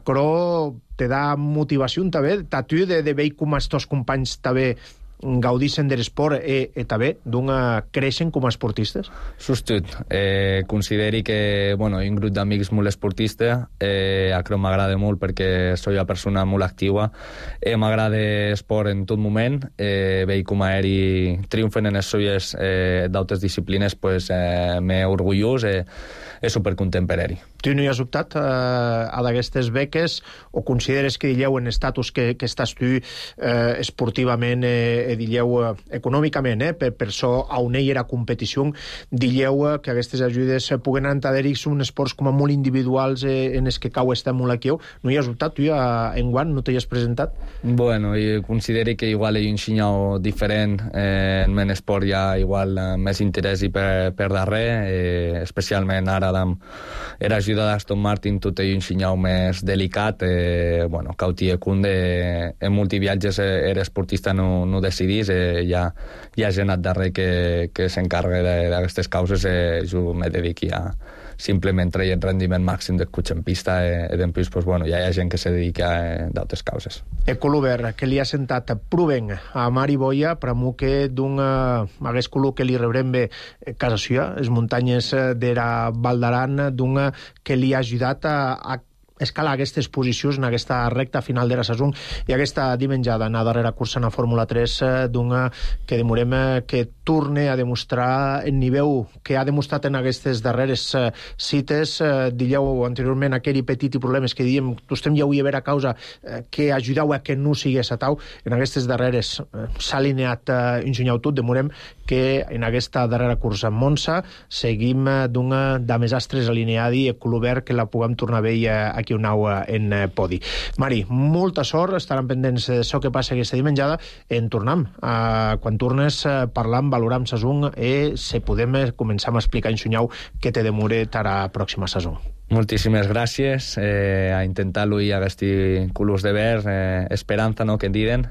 acro te da motivació també, t'atu de veure com els teus companys també gaudixen de l'esport i també d'una creixen com a esportistes? Justut. Consideri que, bueno, hi ha un grup d'amics molt esportista, acro m'agrada molt perquè soy una persona molt activa, m'agrada esport en tot moment, veig com a eri triomfen en les seues d'altres disciplines, pues m'he orgullós i supercontent per eri. Tu no hi has optat a d'aquestes beques o consideres que dilleu en estatus que estàs tu esportivament dilleu econòmicament, per això a on hi era competició, dilleu que aquestes ajudes puguen entendre són esports com a molt individuals en els que cau estar molt aquí. No hi has optat tu en guant? No t'hi has presentat? Bueno, jo considero que igual hi ha un senyal diferent en men esport hi ha igual més interès per darrere, especialment ara era ajuda d'Aston Martin tot hi ha un senyal més delicat, bueno, cautia cunde en multiviatges era esportista no decidís, hi ha gent darrere que s'encarga d'aquestes causes, jo me dediqui a simplement traient rendiment màxim de cotxe en pista i després, pues, bueno, ja hi ha gent que se dedica a d'altres causes. Coluber, que li ha sentat provent a Mari Boia, pramo que d'un hagués colo que li rebrem bé casa suya, les muntanyes de la Val d'Aran, d'un que li ha ajudat a escalar aquestes posicions en aquesta recta final de la saison i aquesta dimenjada en la darrera cursa en la Fórmula 3 d'una que demorem que torne a demostrar el nivell que ha demostrat en aquestes darreres cites. Dilleu anteriorment aquell petit problemes que diem tu estem ja avui a veure a causa que ajudeu a que no sigués a tau. En aquestes darreres s'ha alineat un senyal tot, demorem que en aquesta darrera cursa en Monza seguim d'una de més astres alineada i Coluber que la puguem tornar a veure aquí un nou en podi. Mari, molta sort, estaran pendents d'això que passa aquesta dimenjada. En tornem. Quan tornes, parlam, valoram saison i se podem començar a explicar en sunyau que te demore tara pròxima saison. Moltíssimes gràcies, a intentar-lo i a gastir culos de ver, esperança, no?, que en diuen,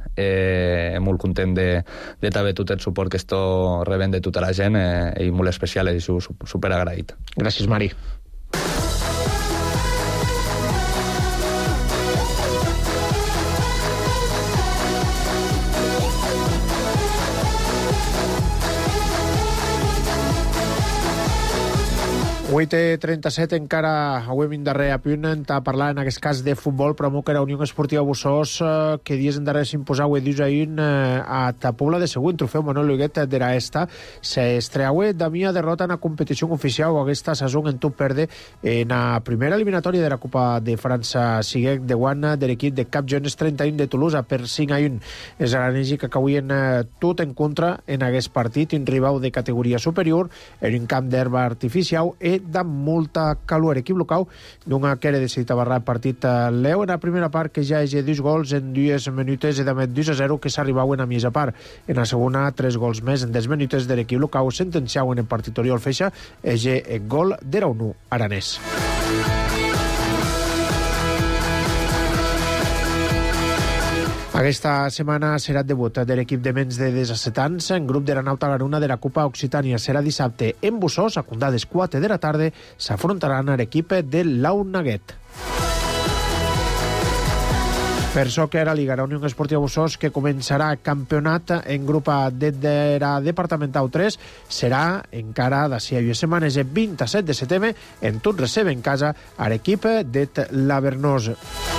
molt content de també tot el suport que esto rebent de tota la gent i molt especial i superagraït. Gràcies, Mari. Avui té 37, encara avui hem darrer a punt a parlar en aquest cas de futbol, però que era Unió Esportiva Bussós que dies en darrer s'imposau dius a ta Pobla de Segur, trofeu Manuel Huguet de la Esta. S'estreaue de mia derrota en la competició oficial aquesta saison en tot perde en la primera eliminatòria de la Copa de França siguec de guana de l'equip de Cap Jones 31 de Toulouse per 5-1. És aranesi que cauien tot en contra en aquest partit, un rival de categoria superior en un camp d'herba artificial i de molta calor. Equip local d'una que era decidit a barrar el partit Leo en la primera part que ja és 2 gols en 2 minutes i de 2-0 que s'arribauen a mitja part. En la segona 3 gols més en 10 minutes de l'equip local sentenciauen en partit Oriol Feixa el gol de l'Aunu aranès. Aquesta setmana serà el debut de l'equip de menys de 17 anys en grup de la Nauta Garuna de la Copa Occitània. Serà dissabte en Bussós, a comptar des 4 de la tarda, s'afrontaran a l'equip de l'Aunaguet. Per això que ara Liga, la Unió Esportiva Bussós, que començarà campionat en grup de la Departamental 3, serà encara d'ací a 2 setmanes, el 27 de setembre, en tot recebe en casa a l'equip de l'Avernós.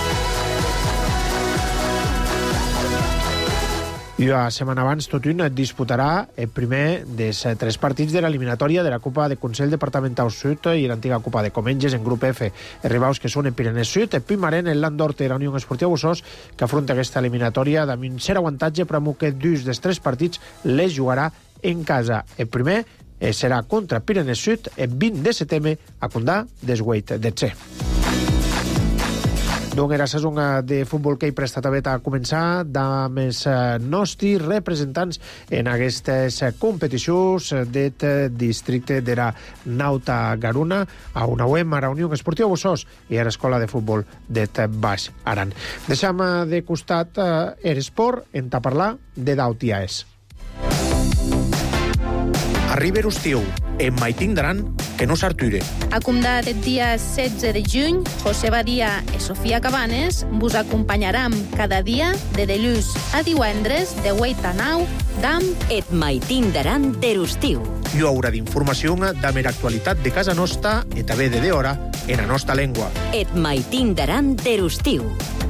I la setmana abans tot un disputarà el primer dels 3 partits de l'eliminatòria de la Copa de Consell Departamental Sud i l'antiga Copa de Comenges en grup F. Els rivals que són el Pirineu Sud, el Pimarén, el Landorte i la Unió Esportiva Bussós, que afronta aquesta eliminatòria amb un cert avantatge, però que 2 dels 3 partits les jugarà en casa. El primer serà contra Pirineu Sud el 20 de setembre a comptar des 8 de C. Donc era saison de futbol que hi prestat a començar amb els nostres representants en aquestes competicions del districte de la Nauta Garuna a una web a la Unió Esportiva Bossós i a l'Escola de Futbol de Baix Aran. Deixem de costat l'esport en parlar de Dautiaes. Arriba l'estiu, en Maiting d'Aran, que no s'arture. A comptar del dia 16 de juny, José Badia i Sofia Cabanes vos acompanyaran cada dia de dilluns a divendres de 8 a 9 d'amb et Maiting d'Aran d'estiu. Hi haurà d'informació de mera actualitat de casa nostra i també de hora en la nostra llengua. Et Maiting d'Aran d'estiu.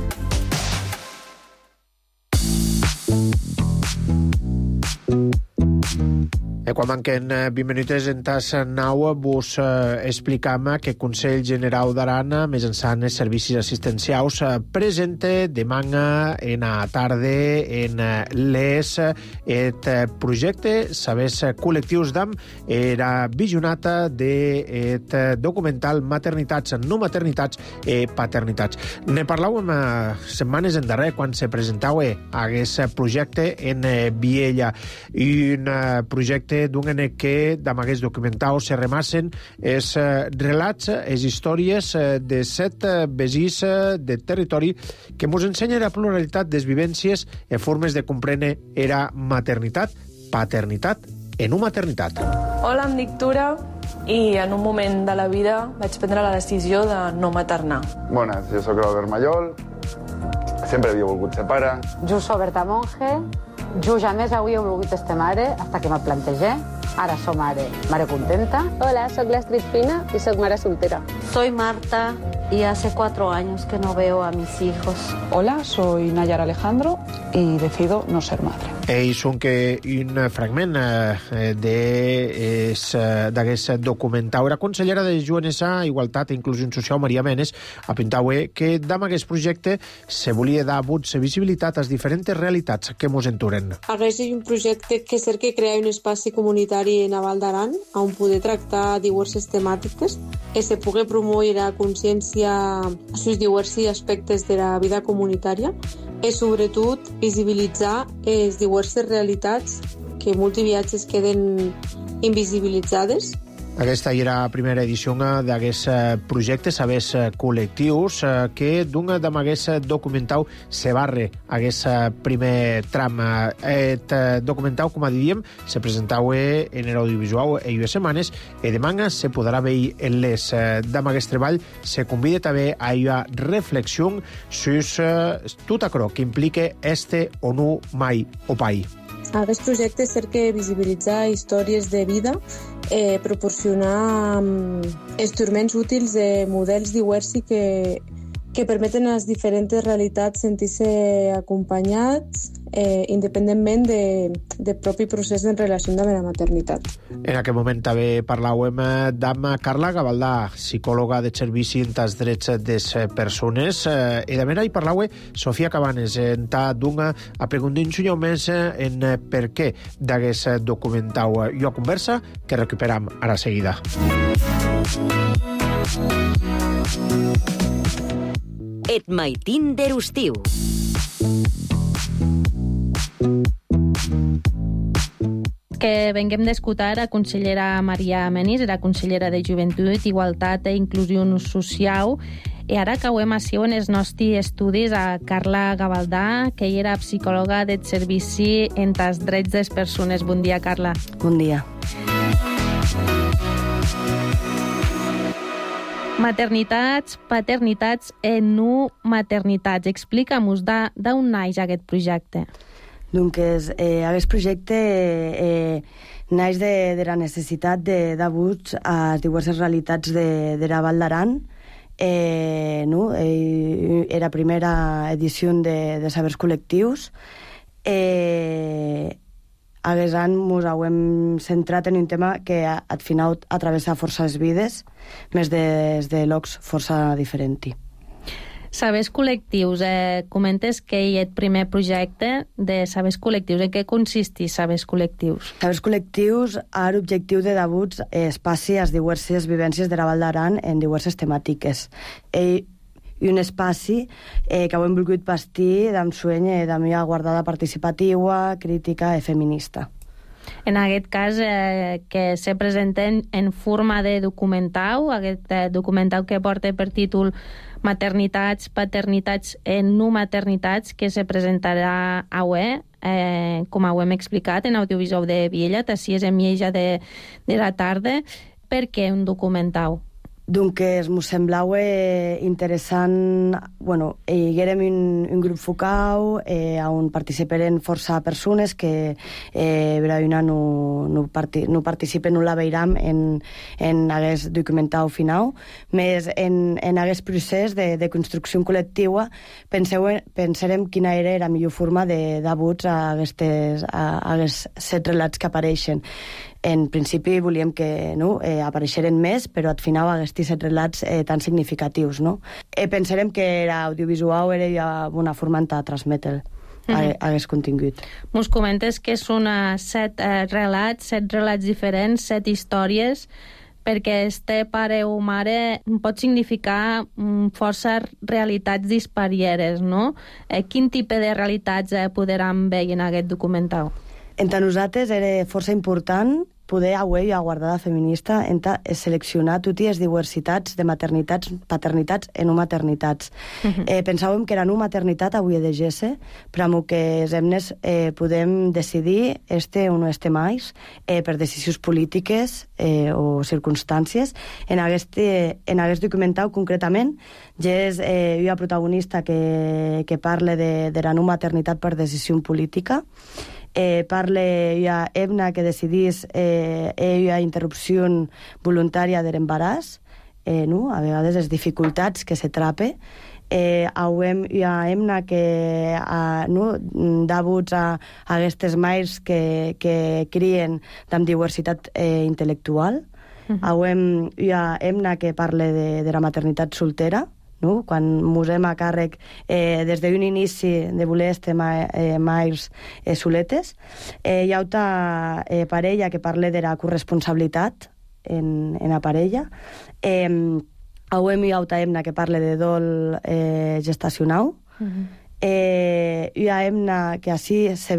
Quan manquen 20 minuts en tas 9 vos explicam que el Consell General d'Aran, més ençant els servicis assistencials, presenta demà en la tarda en les el projecte Sabers Col·lectius d'AM era visionata del documental Maternitats, no maternitats i paternitats. Ne parlàvem setmanes endarrere quan se presentava aquest projecte en Viella, un projecte d'un que amb aquests documentals se remassen els relats, les històries de 7 veïns del territori que ens ensenyen la pluralitat de vivències i formes de comprendre era maternitat, paternitat i no maternitat. Hola, em dic Tura i en un moment de la vida vaig prendre la decisió de no maternar. Bones, jo soc l'Albert Mallol, sempre havia volgut ser pare. Jo soc Berta Monge, jo jamais havia volgut ser mare hasta que me plantegé. Ara soc mare contenta. Hola, soc l'Astrid Pina y soy mare soltera. Soy Marta y hace 4 años que no veo a mis hijos. Hola, soy Nayara Alejandro y decido no ser madre. Ells són que un fragment d'aquest documental. La consellera de UNSA, Igualtat i Inclusió Social, Maria Menes, apuntava que amb aquest projecte se volia dar visibilitat a les diferents realitats que ens enturen. Aquest és un projecte que cerca crear un espai comunitari en la Val d'Aran on poder tractar diverses temàtiques i se pugui promoure la consciència sobre diversos aspectes de la vida comunitària i sobretot visibilitzar les diverses realitats que molts viatges queden invisibilitzades. Aquesta era la primera edició d'aquest projecte Sabers Col·lectius que d'un d'aquest documental se barre aquest primer tram. El documental, com diríem, se presentava en l'audiovisual i les setmanes i demà se podrà veure en les d'aquest treball. Se convida també a una reflexió sobre tot allò que implica este o no mai o pai. Aquest projecte cerca visibilitzar històries de vida, proporcionar instruments útils de models diversos que permeten a les diferents realitats sentir-se acompanyats independentment del propi procés de relació amb la maternitat. En aquest moment també parlàvem amb Carla Gavaldà, psicòloga de servici en els drets de les persones, i també hi parlàvem Sofia Cabanes, en d'una a preguntar un senyor més en per què d'aquest documental. I una conversa que recuperam ara seguida. Et Maiting d'estiu. Que venguem d'escoltar a consellera Maria Menis, era consellera de Joventut, Igualtat i Inclusió Social, i ara acabem així en els nostres estudis a Carla Gavaldà, que ella era psicòloga de servici en els drets de les persones. Bon dia, Carla. Bon dia. Maternitats, paternitats i no maternitats. Explica'm-nos d'on naix aquest projecte. Doncs aquest projecte naix de la necessitat d'abuts a diverses realitats de la Val d'Aran. Era primera edició de Sabers Col·lectius. Aquest any ens hem centrat en un tema que al final atravessa força les vides, més des de llocs força diferents. Sabers Col·lectius, comentes que hi ha el primer projecte de Sabers Col·lectius. En què consisteix Sabers Col·lectius? Sabers Col·lectius ha l'objectiu de d'abuts espaci a les diverses vivències de la Val d'Aran en diverses temàtiques. un espaci que hem volgut bastir amb sueny de meva guardada participativa, crítica i feminista. En aquest cas, que se presenten en forma de documental, aquest documental que porta per títol Maternitats, paternitats i no maternitats, que se presentarà avui, com ho hem explicat, en Audiovisual de Viella, a 6 en mitja de la tarda. Per què un documental? Doncs m'ho semblava interessant. Bueno, hi érem un grup focal on participaren força persones que no participen, no la veiram en aquest documental final. Més en aquest procés de construcció col·lectiva pensarem quina era la millor forma d'abuts a aquests 7 relats que apareixen. En principi volíem que apareixeren més, però al final aquests 7 relats tan significatius. Pensarem que l'audiovisual era una forma de transmetre aquest contingut. Ens comentes que són 7 relats diferents, 7 històries, perquè este pare o mare pot significar força realitats disparieres, no? Quin tipus de realitats podrem veure en aquest documental? Entre nosaltres era força important poder avui a guardada feminista seleccionar totes les diversitats de maternitats, paternitats i no maternitats. Pensàvem que la no maternitat avui de GESE, però amb que els hemnes podem decidir o no més per decisions polítiques o circumstàncies. En aquest documental, concretament, és una protagonista que parla de la no maternitat per decisió política. Parla una Ebna que decidís una interrupció voluntària de l'embaràs, a vegades les dificultats que se trape. Una Ebna que d'abuts a aquestes mares que crien amb diversitat intel·lectual. Una Ebna que parla de la maternitat soltera, quan musem a càrrec des d'un inici de voler estar mares soletes. Hi ha altra parella que parla de la corresponsabilitat en la parella. Hi ha altra Ebna que parla de dol gestacional. Hi ha Ebna que així se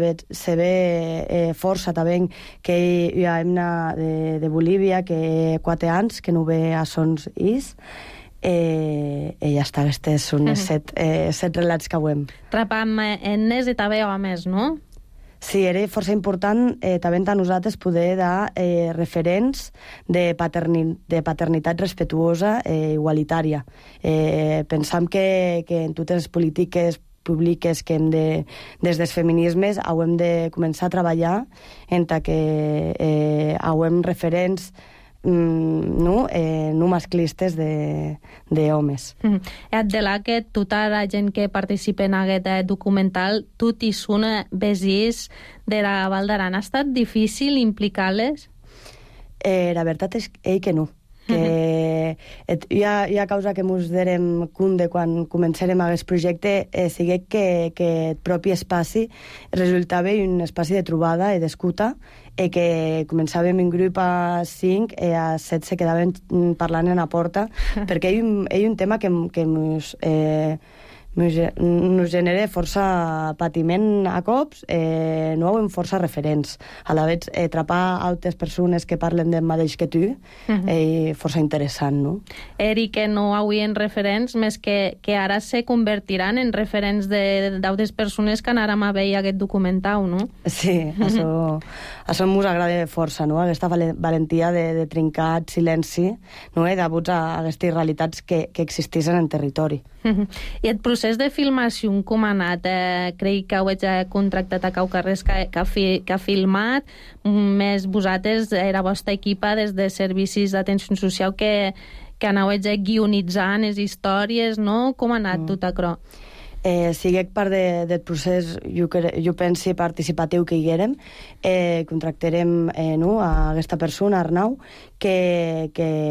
ve força també, que hi ha Ebna de Bolívia que 4 anys que no ve a sons is. I ja està, aquests són els 7 relats que veiem. Trapam ennes i també homes, no? Sí, era força important també a nosaltres poder dar referents de paternitat respetuosa i igualitària. Pensam que en totes les polítiques públiques que hem de, des dels feminismes, hem de començar a treballar en que hem referents no masclistes d'homes. De la que tota la gent que participa en aquest documental, tot i són veïns de la Val d'Aran. Ha estat difícil implicar-les? La veritat és que no. Hi ha causa que ens dèrem compte quan començarem aquest projecte sigui que el propi espaci resultava un espaci de trobada i d'escuta, que començàvem un grup a 5 i a 7 se quedaven parlant en la porta, perquè hi ha un tema que ens genera força patiment a cops, no ho hem força referents. A la vegada, atrapar altres persones que parlen del mateix que tu, força interessant, no? Que no havien referents, més que ara se convertiran en referents d'altres persones que anàrem a veure aquest documental, no? Sí, això ens agrada força, no? Aquesta valentia de trencar silenci, no? D'abuts a aquestes realitats que existeixen en territori. I el procés de filmació, com ha anat? Crec que heu contractat a Caucarrers que ha filmat, més vosaltres, la vostra equipa des de servicis d'atenció social que aneu guionitzant les històries, no? Com ha anat tot això? Siguec part del procés, jo penso, participatiu que hi érem, contractarem a aquesta persona, Arnau, que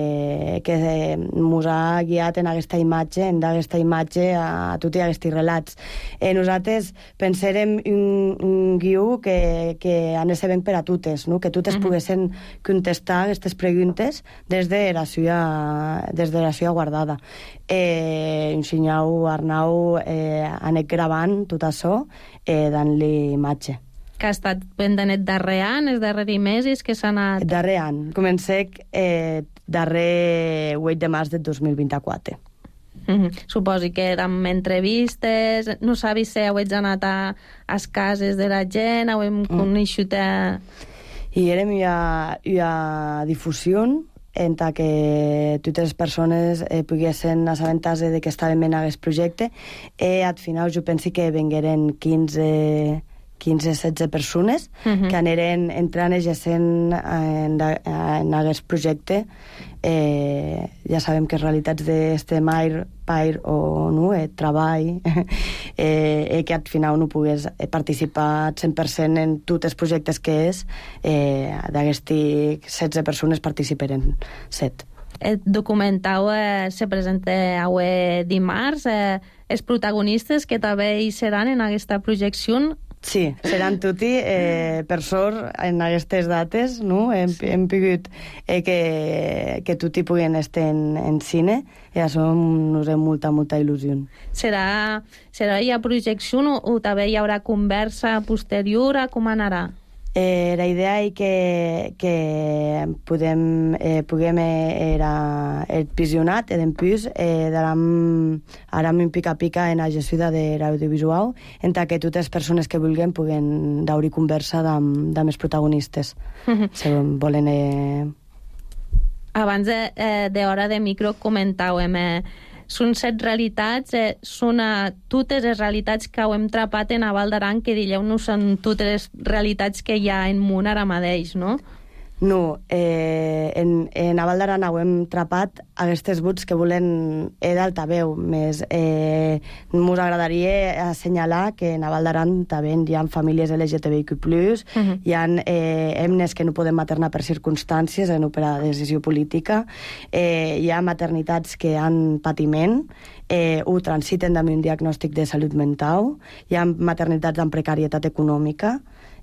mos ha guiat en aquesta imatge, a tots aquests relats. Nosaltres pensarem un guió que anés ben per a totes, que totes poguessin contestar aquestes preguntes des de la seva guardada. Ensenyau, Arnau, anat gravant tot això, dant-li imatge. Que ha estat pendanet darrer any, els darrers mesos que s'ha anat... Darrer any. Comencec darrer 8 de març del 2024. Suposi que érem entrevistes, no sabis si heu anat a les cases de la gent, heu coneixut a... I érem a difusió, en que totes les persones poguessin assabentar-se de que estàvem en aquest projecte. Al final jo penso que vengueren 15-16 persones que aniran entrant i gessent en aquest projecte. Ja sabem que realitats d'este pair o treball que al final no pogués participar 100% en tots els projectes que és, d'aquestes 16 persones participaren 7. El documental se presenta avui dimarts. Els protagonistes que també hi seran en aquesta projecció. Sí, seran tutti, per sort, en aquestes dates, no? Hem pogut que tutti puguen estar en cine, i això ens fa molta il·lusió. Serà ja projecció o també hi haurà conversa posterior? Com anarà? La idea és que puguem era visionat dempús aram un pica-pica en la gestió de l'audiovisual, en que totes les persones que vulguin puguen daure conversa amb els protagonistes. Si volen... Abans d'hora de micro comentàvem... Són 7 realitats, són totes les realitats que hem trapat en Val d'Aran, que dieu no són totes les realitats que hi ha en món ara mateix, no? No, en Val d'Aran hem trapat aquestes vots que volen d'altaveu, més ens agradaria assenyalar que en Val d'Aran també hi ha famílies LGTBIQ+, hi ha hemnes que no poden maternar per circumstàncies, no per a decisió política, hi ha maternitats que han patiment, ho transiten amb un diagnòstic de salut mental, hi ha maternitats amb precarietat econòmica,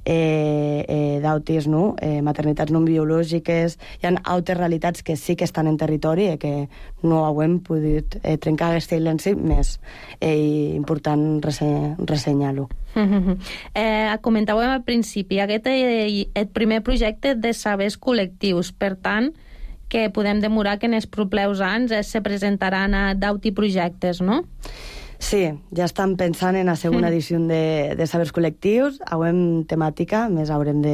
d'autis, no? Maternitats no biològiques, hi ha altres realitats que sí que estan en territori i que no hem pogut trencar aquest silenci, més important ressenyar-lo. Comentàvem al principi, aquest és el primer projecte de sabers col·lectius, per tant que podem demorar que en els propers anys se presentaran d'auti projectes, no? Sí, ja estan pensant en la segona edició de sabers col·lectius. Avui temàtica, més haurem de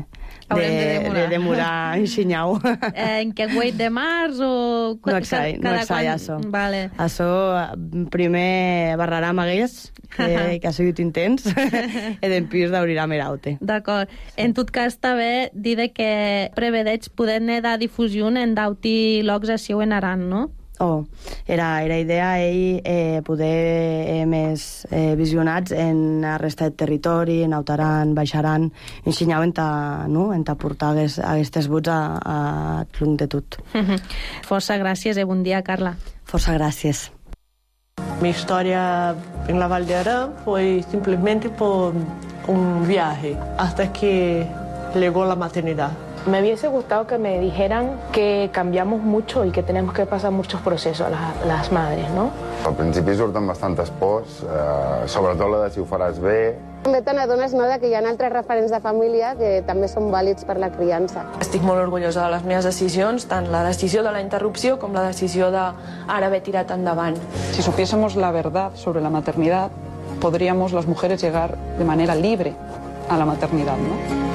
demorar en Xinyau. En què 8 de març o... No exai, això. Vale. Això primer barrarà magués, que ha sigut intens, i després d'obrirà Meraute. D'acord. En tot cas, també dir que prevedeig poder anar de difusió en d'auti locs així en Aran, no? Era idea poder més visionats en la resta del territori, en Autaran, Baixaran, ensenyau en portar aquestes vots a tlung de tot. Força gràcies i bon dia, Carla. Força gràcies. Mi historia en la Val de Arán fue simplemente por un viaje hasta que llegó la maternidad. Me hubiese gustado que me dijeran que cambiamos mucho y que tenemos que pasar muchos procesos las madres, ¿no? Al principi surten bastantes pors, sobretot la de si ho faràs bé. També te n'adones que hi ha altres referents de família que també són vàlids per la criança. Estic molt orgullosa de les meves decisions, tant la decisió de la interrupció com la decisió d'ara haver tirat endavant. Si supiésemos la verdad sobre la maternidad, podríamos las mujeres llegar de manera libre a la maternidad, ¿no?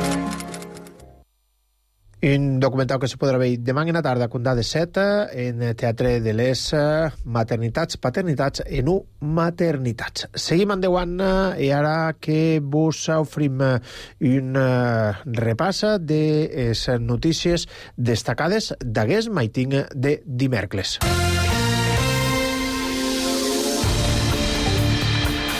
Un documental que se podrà veure demà en la tarda a Condà de 7 en Teatre de les Maternitats, Paternitats i no Maternitats. Seguim endavant i ara que vos oferim un repàs de les notícies destacades d'aquest maiting de dimecres.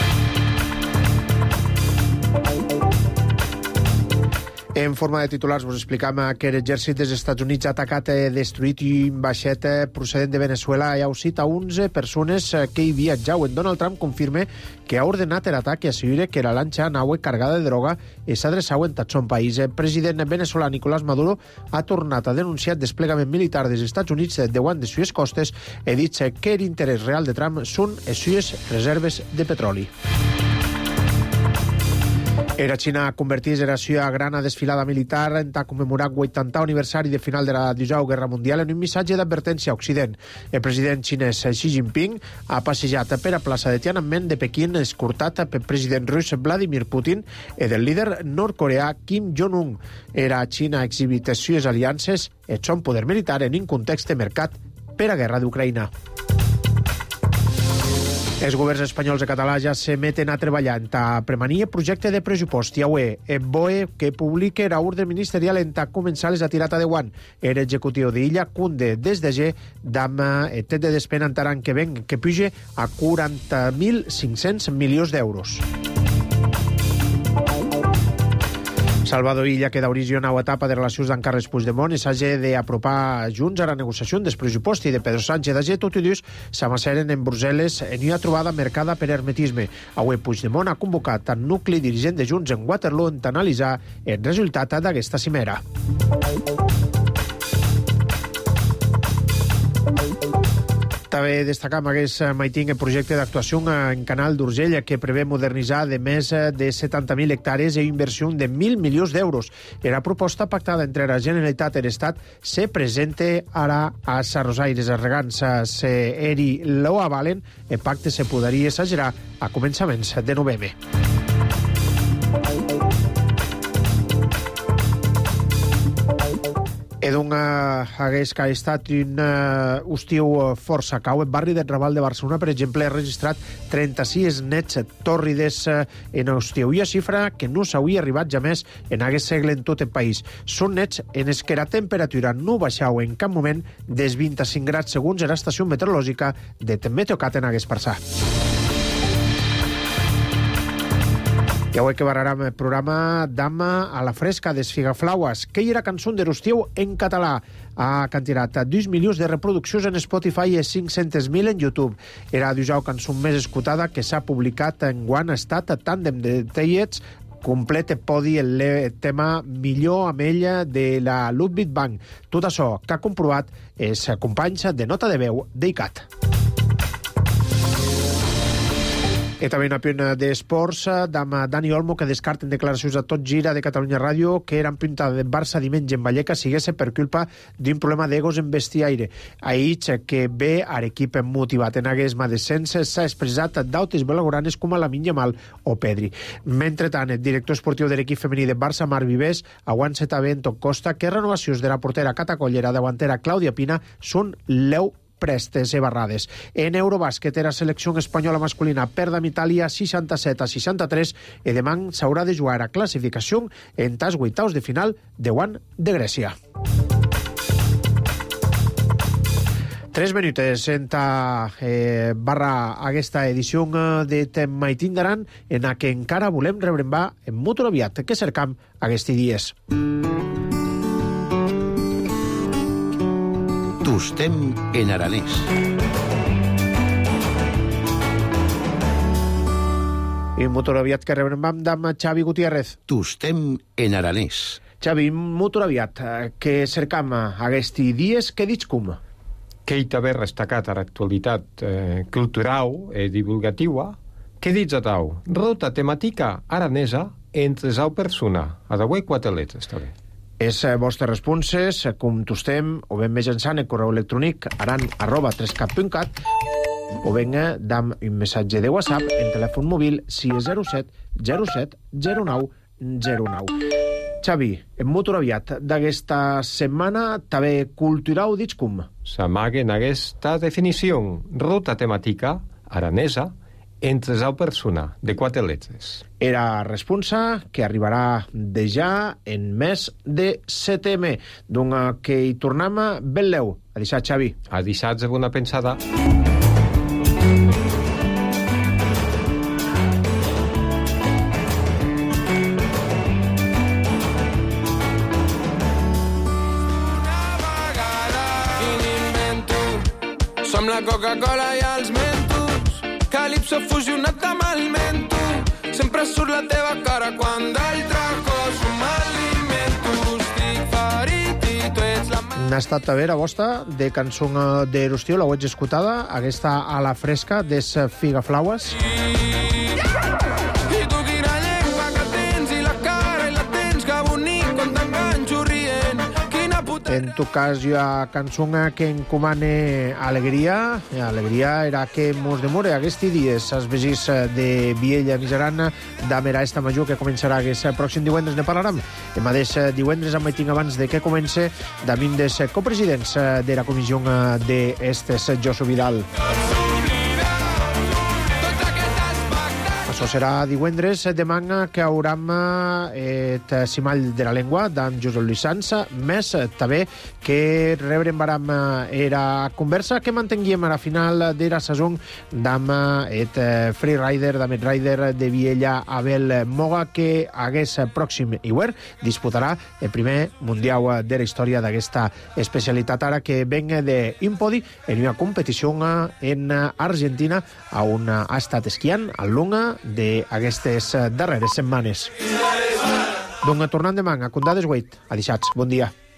En forma de titulars vos explicam que l'exèrcit dels Estats Units ha atacat, destruït un vaixet procedent de Venezuela i ha ucit a 11 persones que hi viatjaven. Donald Trump confirma que ha ordenat l'atac i assegura que la lanxa anaue cargada de droga i s'adreçauen a son país. El president veneçolà Nicolás Maduro ha tornat a denunciar el desplegament militar dels Estats Units davant de sues costes i dit que l'interès real de Trump són les sues reserves de petroli. Era Xina convertís la seva gran desfilada militar en commemorar el 80è aniversari de final de la 19a Guerra Mundial en un missatge d'advertència a Occident. El president xinès Xi Jinping ha passejat per a plaça de Tiananmen de Pequín escortat pel president rus Vladimir Putin i del líder nord-coreà Kim Jong-un. Era Xina ha exhibit les seves aliances i el son poder militar en un context de mercat per a guerra d'Ucraïna. Els governs espanyols i català ja se meten a treballar en premanir el projecte de pressupost i el BOE que publica l'ordre ministerial en començar les atirata de guant. El executiu d'Illa cunde des de G d'am el tet de despena entaran que ven que puge a 40.500 milions d'euros. Salvador Illa, que d'origen una nova etapa de relacions amb Carles Puigdemont, s'hagi d'apropar junts a la negociació del pressupost i de Pedro Sánchez. D'agé, tot i dius, s'amasseren en Brussel·les en una trobada marcada per hermetisme. Avui Puigdemont ha convocat el nucli dirigent de Junts en Waterloo per analitzar el resultat d'aquesta cimera. També destacam aquest maiting el projecte d'actuació en Canal d'Urgell que prevé modernitzar de més de 70.000 hectàrees i inversió de 1.000 milions d'euros. La proposta pactada entre la Generalitat i l'Estat se presenta ara a Sarrosaires. Els regants s'eri lo avalen. El pacte se podria exagerar a començaments de novembre. Edun hagués que ha estat un estiu força cau. El barri del Raval de Barcelona, per exemple, ha registrat 36 nets tòrrides en estiu. Una xifra que no s'hauria arribat jamés en aquest segle en tot el país. Són nets en els que la temperatura no baixau en cap moment dels 25 graus segons l'estació meteorològica de Meteocat en hagués Parçà. I avui que barrarem el programa Dama a la fresca des Figaflaues, que hi era cançó de l'estiu en català. Ha cantirat 2 milions de reproduccions en Spotify i 500.000 en YouTube. Era la 12a cançó més escoltada que s'ha publicat en guant ha estat Tàndem de Tellets, complet podi el tema Millor amb ella de la Ludwig Bank. Tot això que ha comprovat els companys de Nota de Veu d'ICAT. I també una piona d'esports d'am Dani Olmo, que descarten declaracions a Tot Gira de Catalunya Ràdio que eren pintada de Barça diumenge en Vallecas siguesse per culpa d'un problema d'egos en vestiaire. Ahir que ve a l'equip motivat en haguesma descens s'ha expressat d'autes blaugranes com a Lamine Yamal o Pedri. Mentrestant, el director esportiu de l'equip femení de Barça, Marc Vives, aguanta també en tot costa que renovacions de la portera catacollera davantera Clàudia Pina són l'eu prestes i barrades. En Eurobàsquet, la selecció espanyola masculina perd amb Itàlia 67-63 i demà s'haurà de jugar a classificació en els vuitens de final de guant de Grècia. 3 minuts en barra aquesta edició de Tema i Tindaran en la que encara volem rebrembar en molt aviat que cercam aquests dies. Tustem en aranès. I molt aviat que rebrem amb Xavi Gutiérrez. Tustem en aranès. Xavi, molt aviat que cercam aquests dies, què dius com? Que hi també destacat a l'actualitat cultural i divulgativa, què dius a tau? Ruta temàtica aranesa entre zau persona. A d'avui 4 letres, està bé. És vostres responses, com tostem, o ben mitjançant el correu electrònic aran@3cat.cat o ben dam un missatge de WhatsApp en telèfon mòbil 607 07 09 09. Xavi, en molt aviat d'aquesta setmana també cultural dits com? S'amaguen aquesta definició, ruta temàtica aranesa entre zau persona, de 4 letres. Era responsa que arribarà de ja en mes de setembre. Donc que hi tornem ben leu. A deixar, Xavi. A deixar de bona pensada. la Coca-Cola i els Mentos, Calypso fusionat amb el mento, sempre surt la teva cara quan d'altre cos m'alimento, estic ferit i tu ets la... N'ha estat a veure vostra de cançó d'Erustiu, l'heu escoltada, aquesta a la fresca des Figaflaues. I tu quina llengua que tens i la cara i la tens, que bonic quan t'enganxo rient, quina puta... En tot cas, hi ha cançó que encomane alegria. Alegria era que mos demore aquests dies els vesis de Viella Miseran d'Amera Esta Major, que començarà aquest pròxim divendres. Ne parlarem el mateix divendres, amb tinc abans de que comence, d'un dels copresidents de la comissió d'Estes, Josu Vidal. Això serà divendres. Demà que hauram el Cimall de la Llengua d'en Josep Luis Sanz, més també que rebrem varam era conversa que mantenguíem a la final de la saison d'am el freerider, d'am el rider de Viella, Abel Moga, que hagués pròxim hivern disputarà el primer mundial de la història d'aquesta especialitat, ara que venga d'impodi en una competició en Argentina on ha estat esquiant al Lunga d'aquestes darreres setmanes. Doncs tornant demà a Condades 8. Adixats. Bon dia.